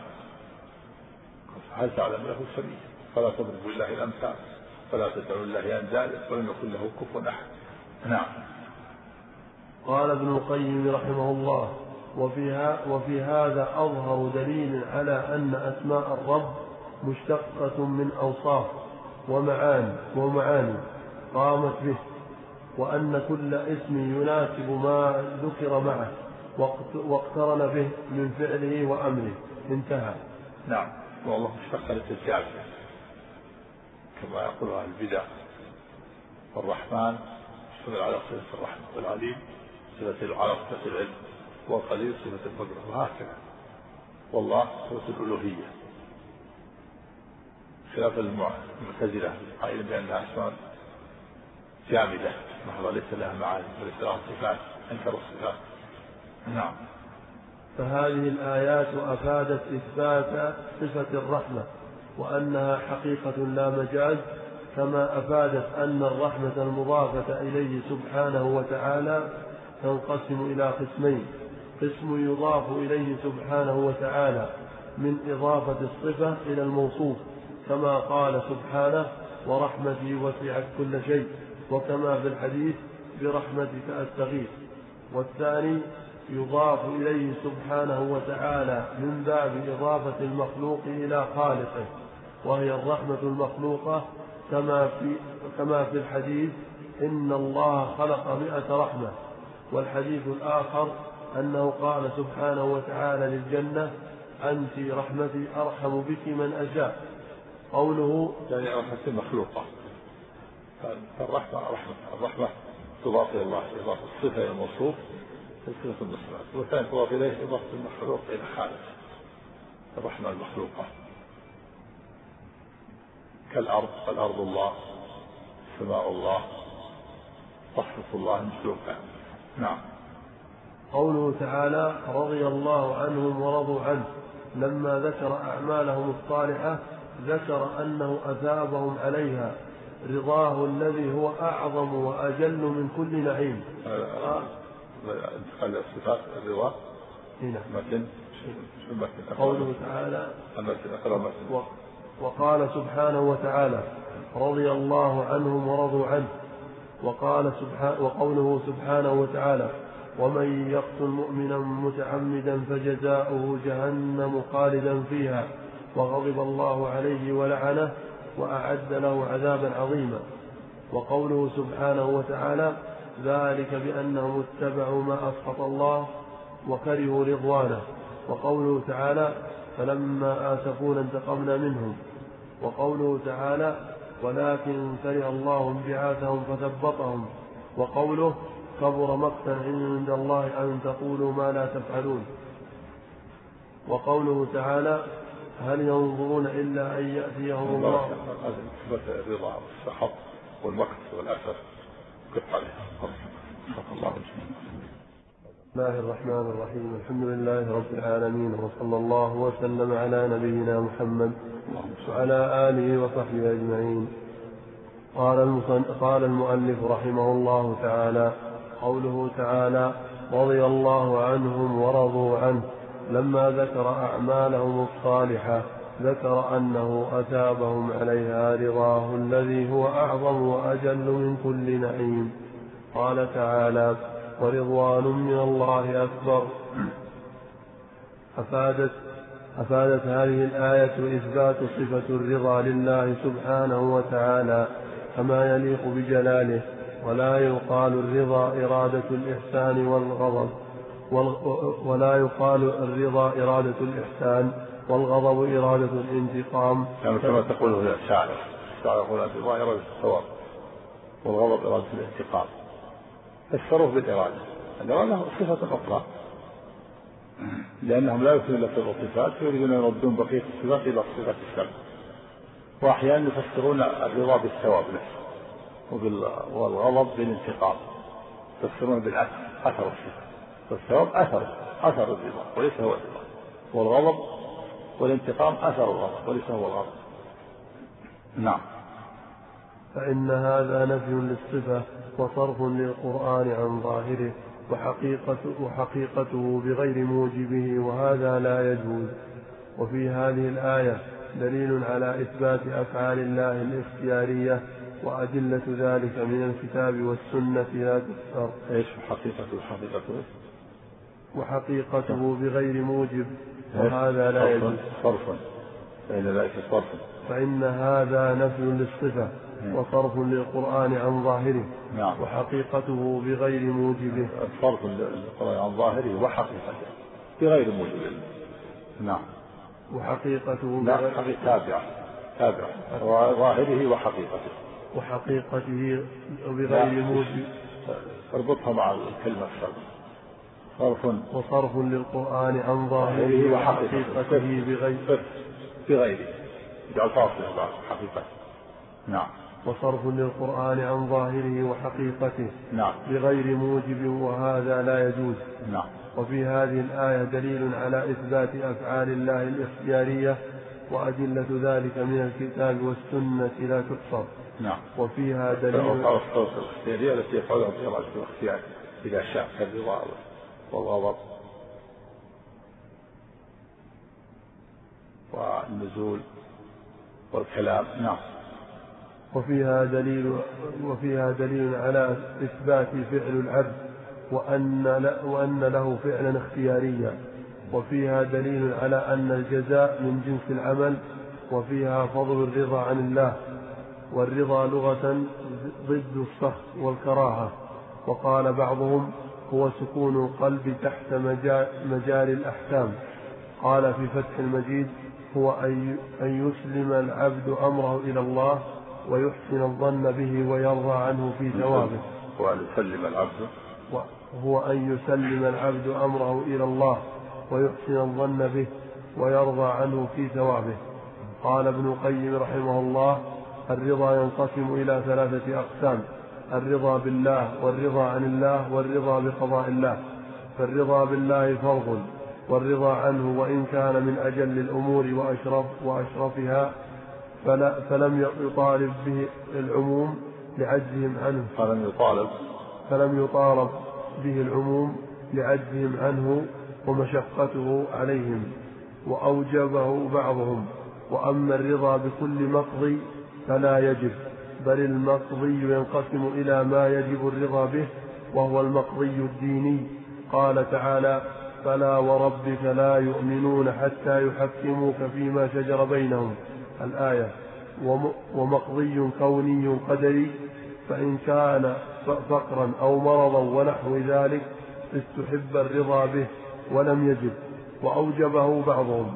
هل تعلم له سميع؟ فلا تضربوا لله الأمثال فلا تدعوا لله أندادا ولم يكن له كفوا أحد. نعم. قال ابن القيم رحمه الله: وفيها وفي هذا أظهر دليل على أن أسماء الرب مشتقة من أوصاف ومعاني ومعاني قامت به، وأن كل اسم يناسب ما ذكر معه واقترن به من فعله وأمره. انتهى. نعم. والله مشتق للتجعل كما يقول أهل البدع، الرحمن يشتمل على صفة الرحمة، والعليم صفة على صفة العلم، والقدير صفة القدرة، وهكذا. والله صفة الألوهية، خلاف المعتزلة قائلين بأنها أسماء جامدة محضة ليس لها معاني وليس لها صفات، أنكر الصفات. نعم. فهذه الآيات أفادت إثبات صفة الرحمة وأنها حقيقة لا مجاز، كما أفادت أن الرحمة المضافة إليه سبحانه وتعالى تنقسم إلى قسمين: قسم يضاف إليه سبحانه وتعالى من إضافة الصفة إلى الموصوف، كما قال سبحانه: ورحمتي وسعت كل شيء، وكما في الحديث: برحمتك أستغيث. والثاني يضاف إليه سبحانه وتعالى من باب إضافة المخلوق إلى خالقه، وهي الرحمة المخلوقة، كما في, كما في الحديث: إن الله خلق مئة رحمة. والحديث الآخر أنه قال سبحانه وتعالى للجنة: أنت رحمتي أرحم بك من أشاء. قوله يعني رحمة المخلوقة، فالرحمة رحمة الرحمة تضاف إلى الله إضافة الصفة إلى الموصوف صفة الصفات، والثاني تضاف إليه إضافة المخلوق إلى خالق، الرحمة المخلوقة كالأرض، فالأرض الله، سماء الله، رحمة الله مخلوقة. نعم. قوله تعالى: رضي الله عنهم ورضوا عنه، لما ذكر أعمالهم الصالحة ذكر أنه أثابهم عليها رضاه الذي هو أعظم وأجل من كل نعيم. انتقال الصفات الرضا. هنا مثل قوله تعالى: وقال سبحانه وتعالى: رضي الله عنهم ورضوا عنه. وقال سبحانه وقوله سبحانه وتعالى: ومن يقتل مؤمنا متعمدا فجزاؤه جهنم خالدا فيها وغضب الله عليه ولعنه وأعد له عذابا عظيما. وقوله سبحانه وتعالى: ذلك بأنهم اتبعوا ما أسخط الله وكرهوا رضوانه. وقوله تعالى: فلما آسفونا انتقمنا منهم. وقوله تعالى: ولكن كره الله انبعاثهم فثبطهم. وقوله: كبر مقتا عند الله أن تقولوا ما لا تفعلون. وقوله تعالى: هل ينظرون إلا أن يأتيهم الله. الرضا والسخط والمقت والأسف كف عليها الرحمن الرحيم. الحمد لله رب العالمين، وصلى الله وسلم على نبينا محمد وعلى آله وصحبه أجمعين. قال, قال المؤلف رحمه الله تعالى: قوله تعالى: رضي الله عنهم ورضوا عنه، لما ذكر أعمالهم الصالحة ذكر أنه أثابهم عليها رضاه الذي هو أعظم وأجل من كل نعيم. قال تعالى: ورضوان من الله أكبر. أفادت, أفادت هذه الآية إثبات صفة الرضا لله سبحانه وتعالى كما يليق بجلاله، ولا يقال الرضا إرادة الإحسان والغضب ولا يقال الرضا إرادة الإحسان والغضب إرادة الانتقام، يعني كما تقوله الشاعر الشاعر يقول الرضا إرادة الثواب والغضب إرادة الانتقام. فسروه بالإرادة، الإرادة صفة أخرى، لأنهم لا يكون إلا في الصفات، يريدون أن يردون بقية الصفات إلى الصفات السبع. وأحيانا يفسرون الرضا بالثواب نفسه والغضب بالانتقام، يفسرون بالأثر، أثر الصفة، فالثواب أثر أثر الرضا وليس هو الرضا، والغضب والانتقام أثر الغضب وليس هو الغضب. نعم. فإن هذا نفي للصفة وصرف للقرآن عن ظاهره وحقيقته, وحقيقته بغير موجبه، وهذا لا يجوز. وفي هذه الآية دليل على إثبات أفعال الله الاختيارية، وأدلة ذلك من الكتاب والسنة لا تكثر. إيش حقيقته؟ حقيقته وحقيقته بغير موجب، وهذا لا يجوز. صرف فإن ذلك صرف فإن هذا نفي للصفة وصرف للقرآن عن ظاهره. نعم. وحقيقته بغير موجبه. صرف للقرآن عن ظاهره وحقيقته بغير موجبه. نعم. وحقيقته بغير حقيقة تابعة تابعة ظاهره وحقيقته. وحقيقته بغير موجب. اربطها مع الكلمة الصرف. صرف وصرف للقرآن عن ظاهره وحقيقته بغير بغيره يجعل فاصلة بعد حقيقته. نعم. وصرف للقرآن عن ظاهره وحقيقته. نعم. بغير موجب، وهذا لا يجوز. نعم. وفي هذه الآية دليل على إثبات أفعال الله الاختيارية، وأدلة ذلك من الكتاب والسنة لا تحصر. نعم. وفيها دليل على الاختيارية التي يفعلها في إرادة الاختيار إذا شاء كالرضا والغضب والنزول والكلام. نعم. وفيها دليل وفيها دليل على إثبات فعل العبد وأن وأن له فعلا اختياريا. وفيها دليل على أن الجزاء من جنس العمل. وفيها فضل الرضا عن الله، والرضا لغة ضد السخط والكراهة. وقال بعضهم: هو سكون القلب تحت مجال الأحكام. قال في فتح المجيد: هو أن يسلم العبد أمره إلى الله ويحسن الظن به ويرضى عنه في ثوابه. هو أن يسلم العبد هو أن يسلم العبد أمره إلى الله ويحسن الظن به ويرضى عنه في ثوابه. قال ابن القيم رحمه الله: الرضا ينقسم إلى ثلاثة أقسام: الرضا بالله، والرضا عن الله، والرضا بقضاء الله. فالرضا بالله فرض، والرضا عنه وإن كان من أجل الأمور وأشرف وأشرفها فلا فلم يطالب به العموم لعجزهم عنه فلم يطالب فلم يطالب به العموم لعجزهم عنه ومشقته عليهم، وأوجبه بعضهم. وأما الرضا بكل مقضي فلا يجب، بل المقضي ينقسم إلى ما يجب الرضا به، وهو المقضي الديني. قال تعالى: فلا وربك لا يؤمنون حتى يحكموك فيما شجر بينهم، الآية. ومقضي كوني قدري، فإن كان فقرا أو مرضا ونحو ذلك استحب الرضا به ولم يجب، وأوجبه بعضهم.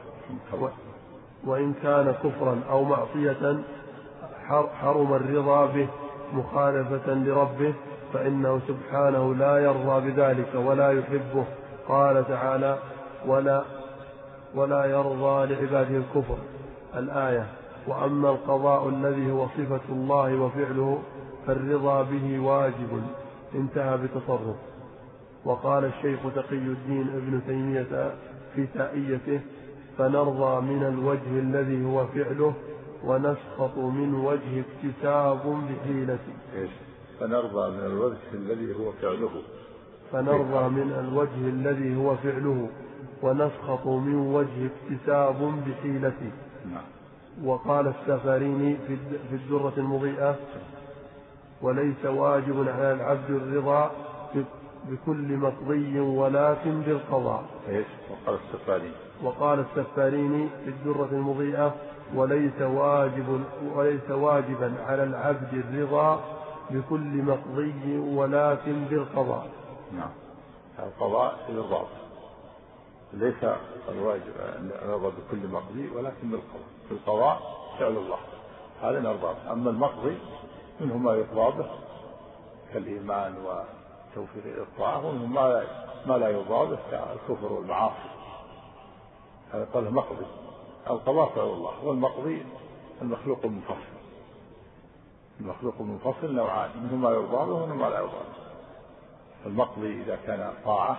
وإن كان كفرا أو معصية حرم الرضا به مخالفة لربه، فإنه سبحانه لا يرضى بذلك ولا يحبه. قال تعالى: ولا, ولا يرضى لعباده الكفر، الآية. وأما القضاء الذي هو صفة الله وفعله فالرضا به واجب، انتهى بتصرف. وقال الشيخ تقي الدين ابن تيمية في تائيته: فنرضى من الوجه الذي هو فعله ونسخط من وجه اكتساب بحيلته. فنرضى من الوجه الذي هو فعله فنرضى من الوجه الذي هو فعله ونسخط من وجه اكتساب بحيلته. وقال السفاريني في الدرة المضيئة: وليس واجب على العبد الرضا بكل مقضي ولكن بالقضاء. وقال السفاريني وقال السفاريني في الدرة المضيئة: وليس واجب وليس واجبا على العبد الرضا بكل مقضي ولكن بالقضاء. نعم، القضاء بالضبط، ليس الواجب أن نرضى بكل مقضي ولكن بالقضاء. في القضاء فعل الله هذا نرضى، أما المقضي منه ما يرضى به كالإيمان وتوفيق الطاعة، ومنهم ما لا يرضى به كالكفر والمعاصي، هذا قاله مقضي. القضاء فعل الله، والمقضي المخلوق المنفصل. المخلوق المنفصل نوعان، منهم ما يرضى به ومنهم ما لا يرضى به. المقضي إذا كان طاعة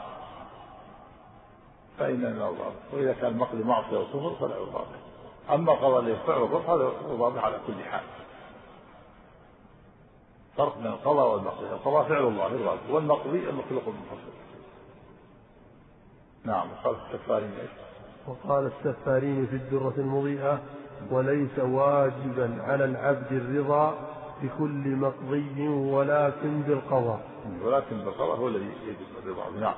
فإننا نرضى به، وإذا كان المقضي معصية وكفر فلا يرضى به. أما قضاء الفعل الرفض هذا يرضى به على كل حال. فرق بين القضاء والمقضي: القضاء فعل الله يرضى به، والمقضي المخلوق المنفصل. نعم. وقال السفاريني وقال السفاريني في الدرة المضيئة: وليس واجبا على العبد الرضا بكل مقضي ولكن بالقضاء. ولكن بالقضاء هو الذي يجب الرضا. نعم.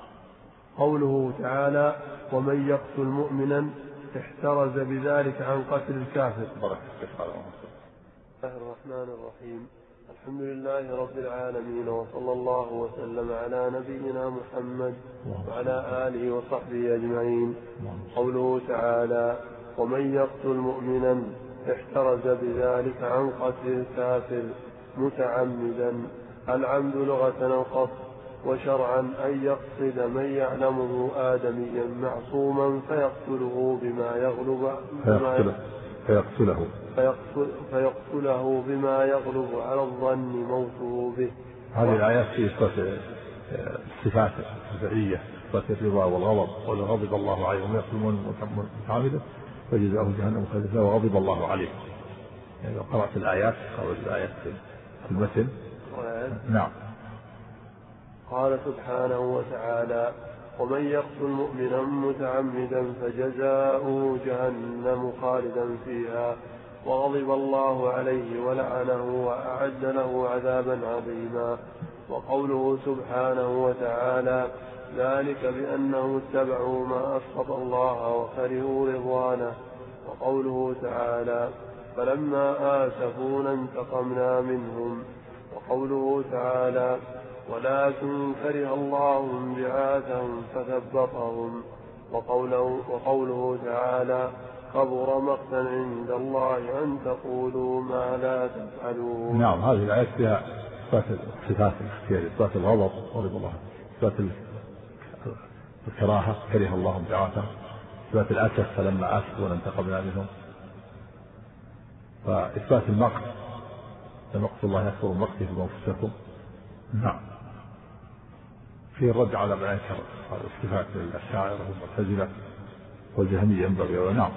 قوله تعالى: ومن يقتل مؤمنا احترز بذلك عن قتل الكافر. بارك الله. بسم الله الرحمن الرحيم. الحمد لله رب العالمين، وصلى الله وسلم على نبينا محمد وعلى آله وصحبه أجمعين. قوله تعالى: ومن يقتل مؤمنا احترز بذلك عن قتل الكافر متعمدا. العمد لغة القصد، وشرعا أن يقصد من يعلمه آدميا معصوما فيقتله بما يغلب فيقتله فيقتله فيقتل فيقتله بما يغلب على الظن موته به. هذه الآيات في إثبات الصفات الفعلية، إثبات الرضا والغضب. وغضب الله عليه ومن يقتل متعمدا فجزاؤه جهنم خالدا فيها وغضب الله عليه. يعني قرأت الآيات قرأت الآيات في المتن. نعم. قال سبحانه وتعالى: ومن يقتل مؤمنا متعمدا فجزاؤه جهنم خالدا فيها وغضب الله عليه ولعنه وأعد له عذابا عظيما. وقوله سبحانه وتعالى: ذلك بأنهم اتبعوا ما أسخط الله وكرهوا رضوانه. وقوله تعالى: فلما آسفونا انتقمنا منهم. وقوله تعالى: ولكن كره الله انبعاثهم فثبطهم. وقوله, وقوله تعالى: كبر مقتا عند الله أن تقولوا ما لا تفعلون. نعم. هذه الآيات فيها إثبات صفات الاختيار، إثبات الغضب ورضا الله، إثبات الكراهة كره الله انبعاثهم، إثبات الأسف فلما آسفوا انتقمنا منهم، وإثبات المقت لمقت الله يكفر مقته بأنفسكم. نعم. في الرد على من أنكر الصفات الأشاعرة والمعتزلة والجهمية ينبغي. نعم.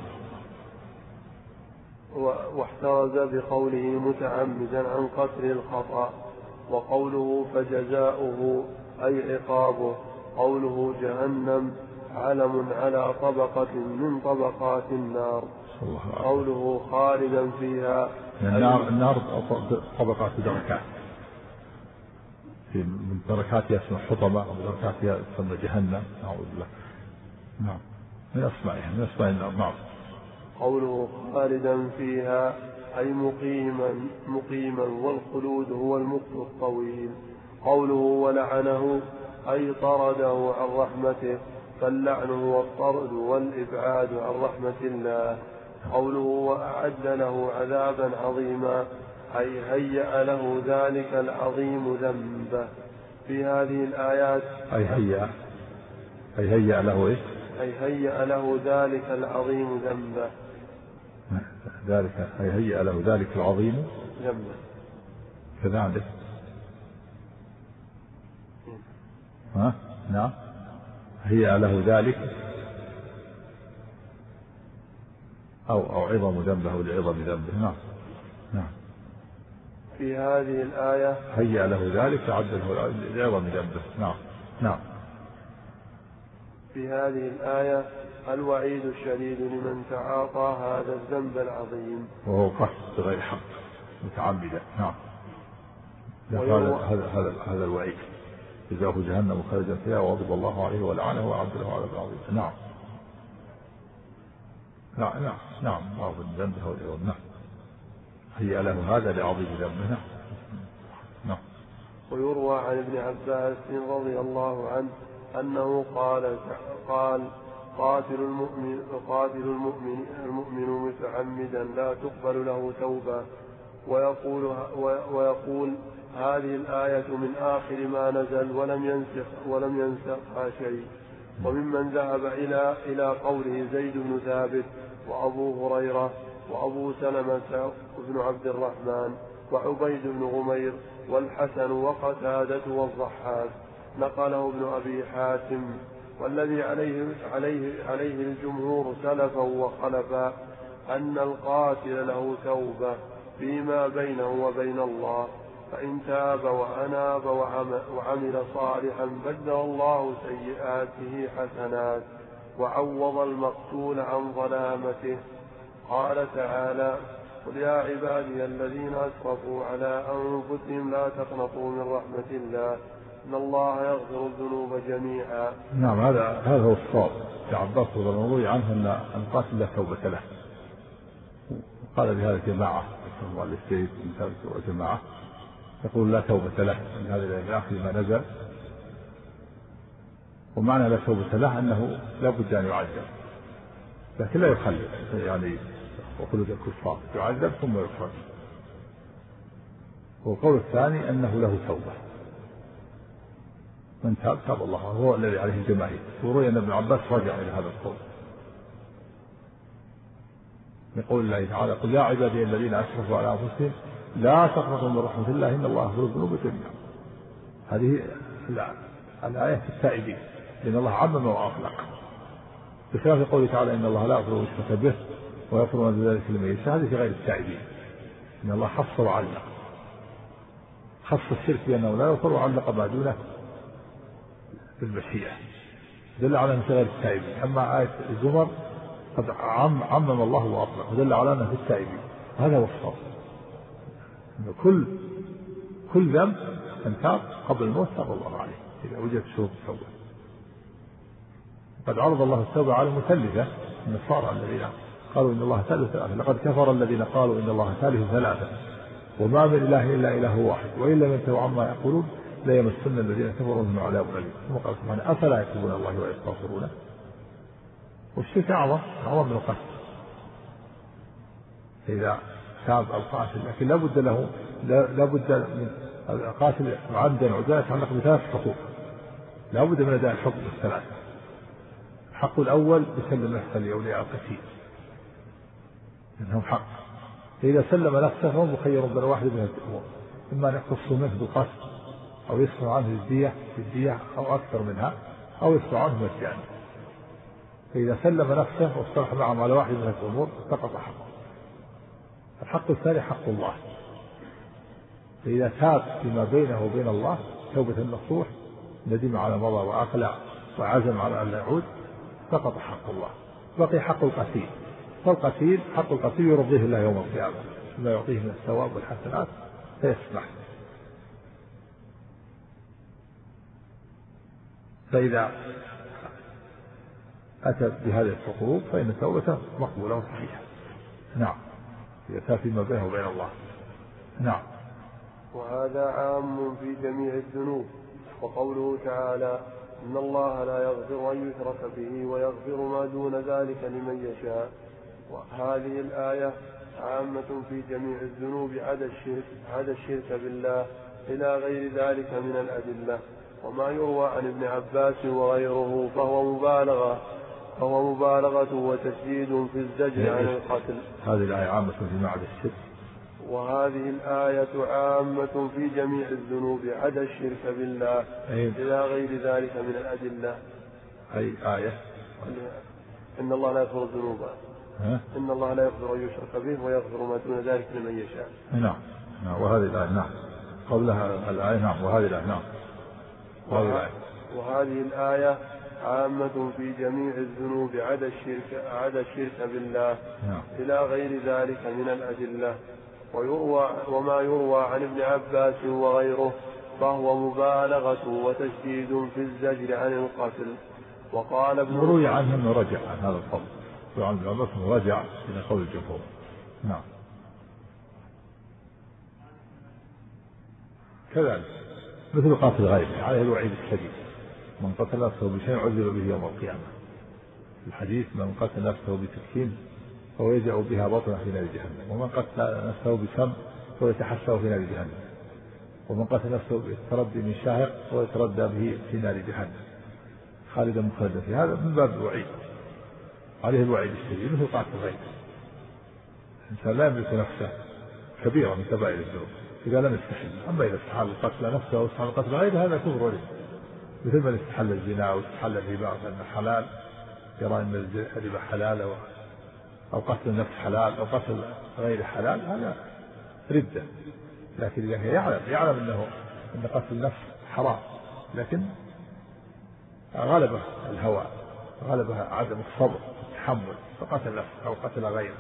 واحترز بقوله متعمدا عن قتل الخطأ. وقوله فجزاؤه أي عقابه. قوله جهنم علم على طبقة من طبقات النار. قوله خالدا فيها النار. النار طبقات دركات، من دركاتها اسمها حطمة ومن دركاتها اسمها جهنم. نعوذ بالله. نعم. من أسمائها من أسماء النار. نعم. قوله خالدا فيها أي مقيما مقيما والخلود هو المكث الطويل. قوله ولعنه أي طرده عن رحمته، فاللعن هو الطرد والإبعاد عن رحمة الله. قوله وأعد له عذابا عظيما أي هيأ له ذلك العظيم ذنبه. في هذه الآيات أي هيأ أي هيأ له إيه؟ أي هيأ له ذلك العظيم ذنبه. ذلك أي هيأ له ذلك العظيم ذنبه كذلك. ها نعم هي له ذلك أو أو عظم ذنبه لعظم ذنبه. نعم نعم في هذه الآية هيأ له ذلك عدله لعظم ذنبه. نعم نعم في هذه الآية الوعيد الشديد لمن تعاطى هذا الذنب العظيم وهو قصد بغير حق متعمدا. نعم هذا هذا هذا الوعيد جزاه جهنم خالدا فيها وغضب الله عليه ولعنه وأعد له عذابا عظيما. نعم نعم نعم نعم عظم ذنبه والعظم. نعم هي له هذا لعظيم ذنبه. نعم نعم ويروى عن ابن عباس رضي الله عنه أنه قال قال قاتل المؤمن قاتل المؤمن المؤمن متعمدا لا تقبل له توبة. ويقول ويقول هذه الآية من آخر ما نزل ولم ينسخ ولم ينسخها شيء. وممن ذهب إلى إلى قوله زيد بن ثابت وأبو هريرة وأبو سلمة بن عبد الرحمن وعبيد بن غمير والحسن وقتادة والضحاك نقله ابن أبي حاتم. والذي عليه عليه عليه الجمهور سلفا وخلفا أن القاتل له توبة فيما بينه وبين الله، فإن تاب وأناب وعمل صالحا بدل الله سيئاته حسنات وعوض المقتول عن ظلامته. قال تعالى: قل يا عبادي الذين أسرفوا على أنفسهم لا تقنطوا من رحمة الله إن الله يغفر الذنوب جميعا. نعم هذا هذا هو الصواب. عباس رضي الله عنه أن القاتل لا توبة له، قال بهذا جماعة والسيد وجماعة يقول لا توبة له من هذا من آخر ما نزل. ومعنى لا توبة له أنه لا بد أن يعذب لكن لا يخلد، يعني وخلود الكفار يعذب ثم يخرج. والقول الثاني أنه له توبة، من تاب تاب الله، هو الذي عليه الجماهير. وروي أن ابن عباس رجع إلى هذا القول يقول الله تعالى: قل يا عبادي الذين أسرفوا على أنفسهم لا تقنطوا من رحمة الله إن الله يغفر الذنوب جميعا. هذه الآية في التائبين لأن الله عمم وأطلق، بخلاف قوله تعالى: إن الله لا يغفر ما يشرك به ويغفر ما دون ذلك لمن يشاء. هذه في غير التائبين، إن الله خص وعلق، خص الشرك بأنه لا يغفر وعلق ما دونه بالمشيئة، دل على أنه في غير التائبين. أما آية الزمر قد عم عمم الله وأطلق ودل على أنه في التائبين. هذا هو الصواب، كل كل ذنب من تاب قبل الموت تاب الله عليه إذا وجدت شروط التوبة. قد عرض الله التوبة على المثلثة النصارى الذين قالوا إن الله ثالث ثلاثة: لقد كفر الذين قالوا إن الله ثالث ثلاثة وما من إله إلا إله واحد وإن لم ينتهوا عما يقولون ليمسن الذين كفروا منهم عذاب أليم. ثم قال سبحانه: أفلا يتوبون الله ويستغفرونه. والشرك أعظم أعظم من القتل إذا تاب القاتل، لكن لا بد له لا بد من القاتل عمدا عدوان يتعلق بثلاث حقوق، لا بد من أداء الحكم الثلاثة. الحق الأول يسلم نفسه لأولياء القتيل إنهم حق، فإذا سلم نفسه فهو مخير بين واحد من الأمور: إما أن يقتص منه بالقتل أو يصنع عنه الدية بالدية أو أكثر منها أو يصنع عنه مجانا. فإذا سلم نفسه واصطلح معهم على واحد من الأمور سقط حقه. الحق الثاني حق الله، فإذا تاب فيما بينه وبين الله توبة نصوح ندم على مضى وأقلع وعزم على أن لا يعود سقط حق الله. بقي حق القتيل، فالقتيل حق القتيل يرضيه الله يوم القيامة بما يعطيه من الثواب والحسنات فيسمح. فإذا أتى بهذه الحقوق فإن توبته مقبولة وصحيحة. نعم إذا تاب فيما بينه وبين الله. نعم. وهذا عام في جميع الذنوب. وقوله تعالى: إن الله لا يغفر أن يشرك به ويغفر ما دون ذلك لمن يشاء. وهذه الآية عامة في جميع الذنوب عدا الشرك, عدا الشرك بالله إلى غير ذلك من الأدلة. وما يروى عن ابن عباس وغيره فهو مبالغة فهو مبالغة وتشديد في الزجر عن القتل. هذه الآية عامة فيما عدا الشرك وهذه الآية عامة في جميع الذنوب عدا الشرك بالله إلى غير ذلك من الأدلة. أي آية؟ إن الله لا يغفر الذنوب ها؟ إن الله لا يغفر أن يشرك به ويغفر ما دون ذلك لمن يشاء. نعم. نعم. وهذه الآية نعم قبلها الآية نعم وهذه الآية نعم وهذه الآية. وهذه الآية عامة في جميع الذنوب عدا الشرك عدا الشرك بالله نعم. إلى غير ذلك من الأدلة. ويروى وما يروى عن ابن عباس وغيره فهو مبالغة وتشديد في الزجر عن القتل. وقال ابن روي عنه أنه رجع عن هذا القول وعن ابن عباس رجع إلى قول الجمهور. نعم. كذلك مثل قاتل غيره عليه الوعيد الشديد من قتل نفسه بشيء عذب به يوم القيامة. الحديث من قتل نفسه بسكين فهو يجع بها بطنه في نار جهنم ومن قتل نفسه بسم فهو يتحسه في نار جهنم ومن قتل نفسه بالتردي من شاهق فهو يتردى به في نار جهنم خالدا مخلدا في هذا من باب الوعيد عليه الوعيد الشديد مثل قاتل غيره. الإنسان لا يملك نفسه كبيرة من كبائر الذنوب إذا لم يستحل. أما إذا استحل قتل نفسه أو استحل قتل غيره هذا كفر ولد مثل من استحل الزنا أو استحل الربا فإنه حلال يرى أن الربا حلال أو أو قتل النفس حلال أو قتل غير حلال هذا ردة. لكن إذا يعلم يعلم أنه أن قتل النفس حرام لكن غلبه الهوى غلبه عدم الصبر والتحمل فقتل نفسه أو قتل غيره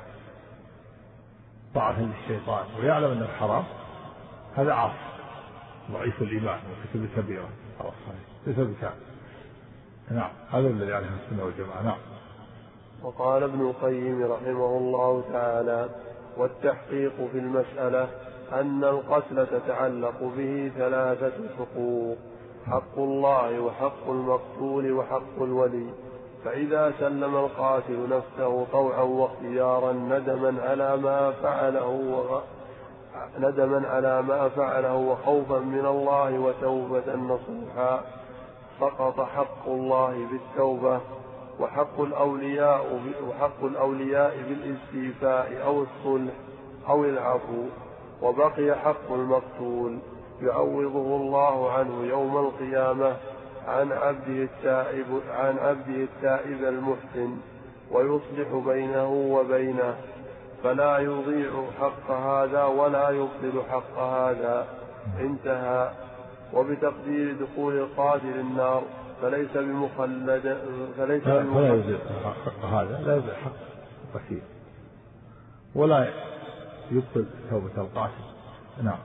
طاعة للشيطان ويعلم أنه حرام هذا عاصي ضعيف الإيمان وكتب كبيرة أو صحيح ليس بكامل. نعم هذا الذي عليه السنة والجماعة. نعم. وقال ابن القيم رحمه الله تعالى والتحقيق في المسألة أن القتل تتعلق به ثلاثة حقوق حق الله وحق المقتول وحق الولي. فإذا سلم القاتل نفسه طوعا واختيارا ندما على ما فعله وغ... ندما على ما فعله وخوفا من الله وتوبة نصوحا سقط حق الله بالتوبة وحق الأولياء وحق الأولياء بالاستيفاء أو الصلح أو العفو. وبقي حق المقتول يعوضه الله عنه يوم القيامة عن عبده التائب عن عبده التائب المحسن ويصلح بينه وبينه فلا يضيع حق هذا ولا يبطل حق هذا. انتهى. وبتقدير دخول القاتل النار فليس بمخلد فليس فلا يزيد حق هذا لا يزيد حق قتيل ولا يبطل توبة القاتل. نعم.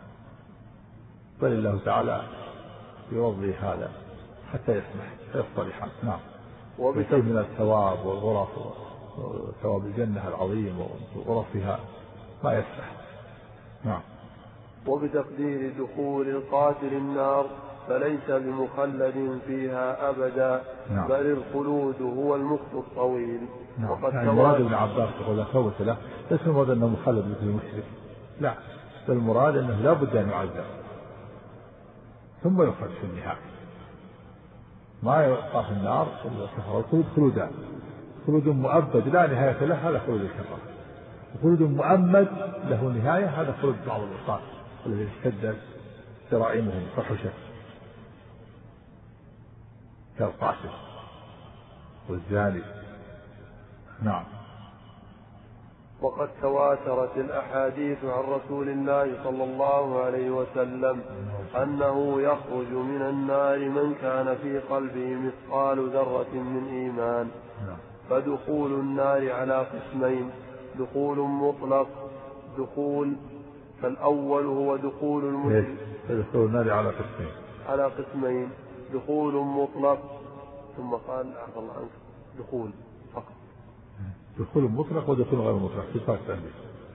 بل الله تعالى يرضي هذا حتى يسمح فيصطلح. نعم. وبتقدير من الثواب والغرف وثواب الجنة العظيم وغرفها ما يسمح. نعم. وبتقدير دخول القاتل النار فليس بمخلد فيها أبدا. نعم. بل الخلود هو المكث الطويل. نعم. وقد يعني مراد ابن عباس يقول لا توبة له ليس المراد أنه مخلد مثل المشرك لا بل المراد أنه لا بد أن يعذب ثم يخرج في النهاية ما يبقى في النار إلا الكفر. الخلود خلودان خلود مؤبد لا نهاية له هذا خلود الكفر وخلود مؤمد له نهاية هذا خلود بعض الوصال الذي اشتدت جرائمهم فحشت كالقاتل والزاني. نعم. وقد تواترت الأحاديث عن رسول الله صلى الله عليه وسلم أنه يخرج من النار من كان في قلبه مثقال ذرة من إيمان. فدخول النار على قسمين دخول مطلق دخول فالأول هو دخول المشرك دخول النار على قسمين على قسمين دخول مطلق ثم قال عفى الله عنك دخول فقط دخول مطلق ودخول غير مطلق في فرق ثاني.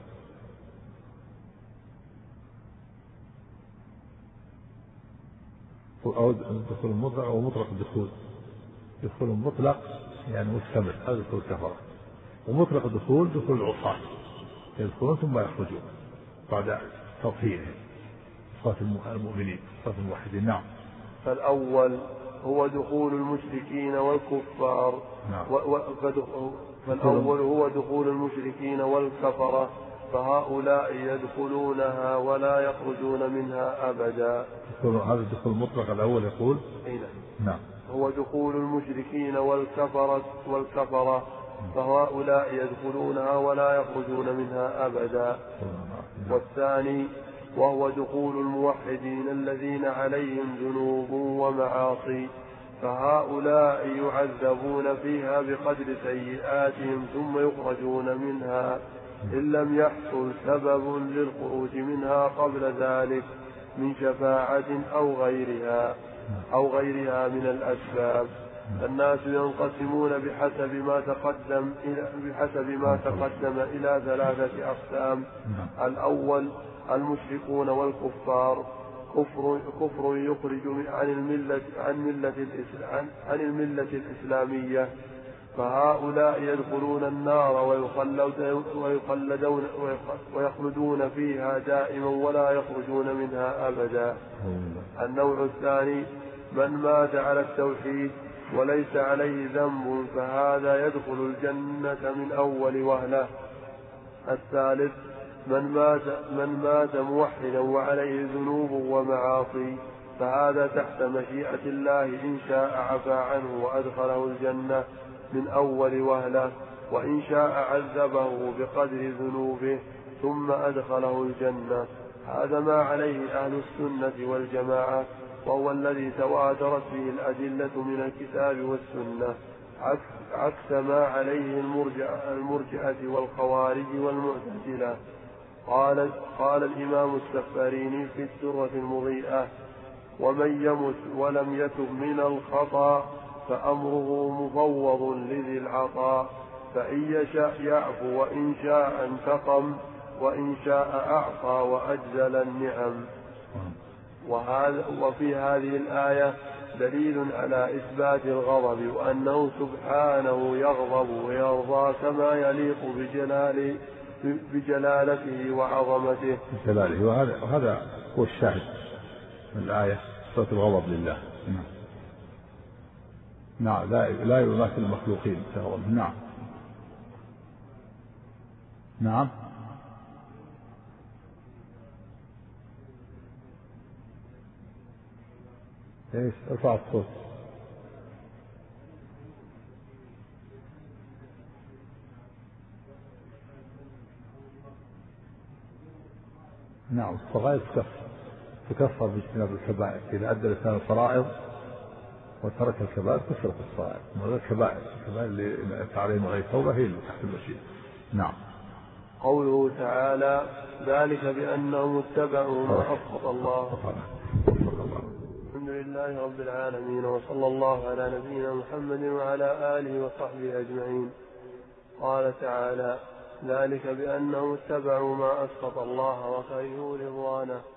أو دخول مطلق أو مطلق الدخول دخول مطلق يعني مستمر هذا دخول كفرة ومطلق الدخول دخول العصاة يدخلون ثم يخرجون بعد تطهيرهم صفات المؤمنين صفات الموحدين. نعم. فالأول هو دخول المشركين والكفار. نعم. و... و... فدخول فالأول هو دخول المشركين والكفرة فهؤلاء يدخلونها ولا يخرجون منها أبدا. هذا الدخول المطلق الأول يقول نعم هو دخول المشركين والكفرة والكفرة فهؤلاء يدخلونها ولا يخرجون منها أبدا. والثاني وهو دخول الموحدين الذين عليهم ذنوب ومعاصي فهؤلاء يعذبون فيها بقدر سيئاتهم ثم يخرجون منها إن لم يحصل سبب للخروج منها قبل ذلك من شفاعة أو غيرها أو غيرها من الأسباب. الناس ينقسمون بحسب ما تقدم إلى بحسب ما تقدم إلى ثلاثة أقسام. الأول المشركون والكفار كفر كفر يخرج عن الملة عن ملة الإسلام عن الملة الإسلامية فهؤلاء يدخلون النار ويخلدون ويخلدون فيها دائما ولا يخرجون منها أبدا. النوع الثاني من مات على التوحيد وليس عليه ذنب فهذا يدخل الجنة من أول وهلة. الثالث من مات من مات موحدا وعليه ذنوب ومعاصي فهذا تحت مشيئة الله إن شاء عفى عنه وأدخله الجنة من أول وهلة وإن شاء عذبه بقدر ذنوبه ثم أدخله الجنة. هذا ما عليه أهل السنة والجماعة وهو الذي تواترت فيه الأدلة من الكتاب والسنة عكس ما عليه المرجئة, المرجئة والخوارج والمعتزلة. قال, قال الإمام السفاريني في الدرة المضيئة ومن يمت ولم يتب من الخطأ فأمره مفوض لذي العطاء فإن يشاء يعفو وإن شاء انتقم وإن شاء أعطى وأجزل النعم. وهذا وفي هذه الآية دليل على إثبات الغضب وأنه سبحانه يغضب ويرضى كما يليق بجلاله بجلالته وعظمته بجلاله. وهذا, وهذا هو الشاهد من الآية صفة الغضب لله. نعم لا لا يماثل المخلوقين. نعم نعم ايش ارفع الصوت. نعم الصغائر تكفر تكفر باجتناب الكبائر إذا أدى الإنسان الفرائض وترك الكبائر كفرت الصغائر. وهذا الكبائر الكبائر اللي عليهم غير توبة هي اللي تحت المشيئة. نعم. قوله تعالى ذلك بأنهم اتبعوا ما أسخط الله. الحمد لله رب العالمين وصلى الله على نبينا محمد وعلى آله وصحبه أجمعين. قال تعالى ذلك بأنهم اتبعوا ما أسخط الله وكرهوا رضوانه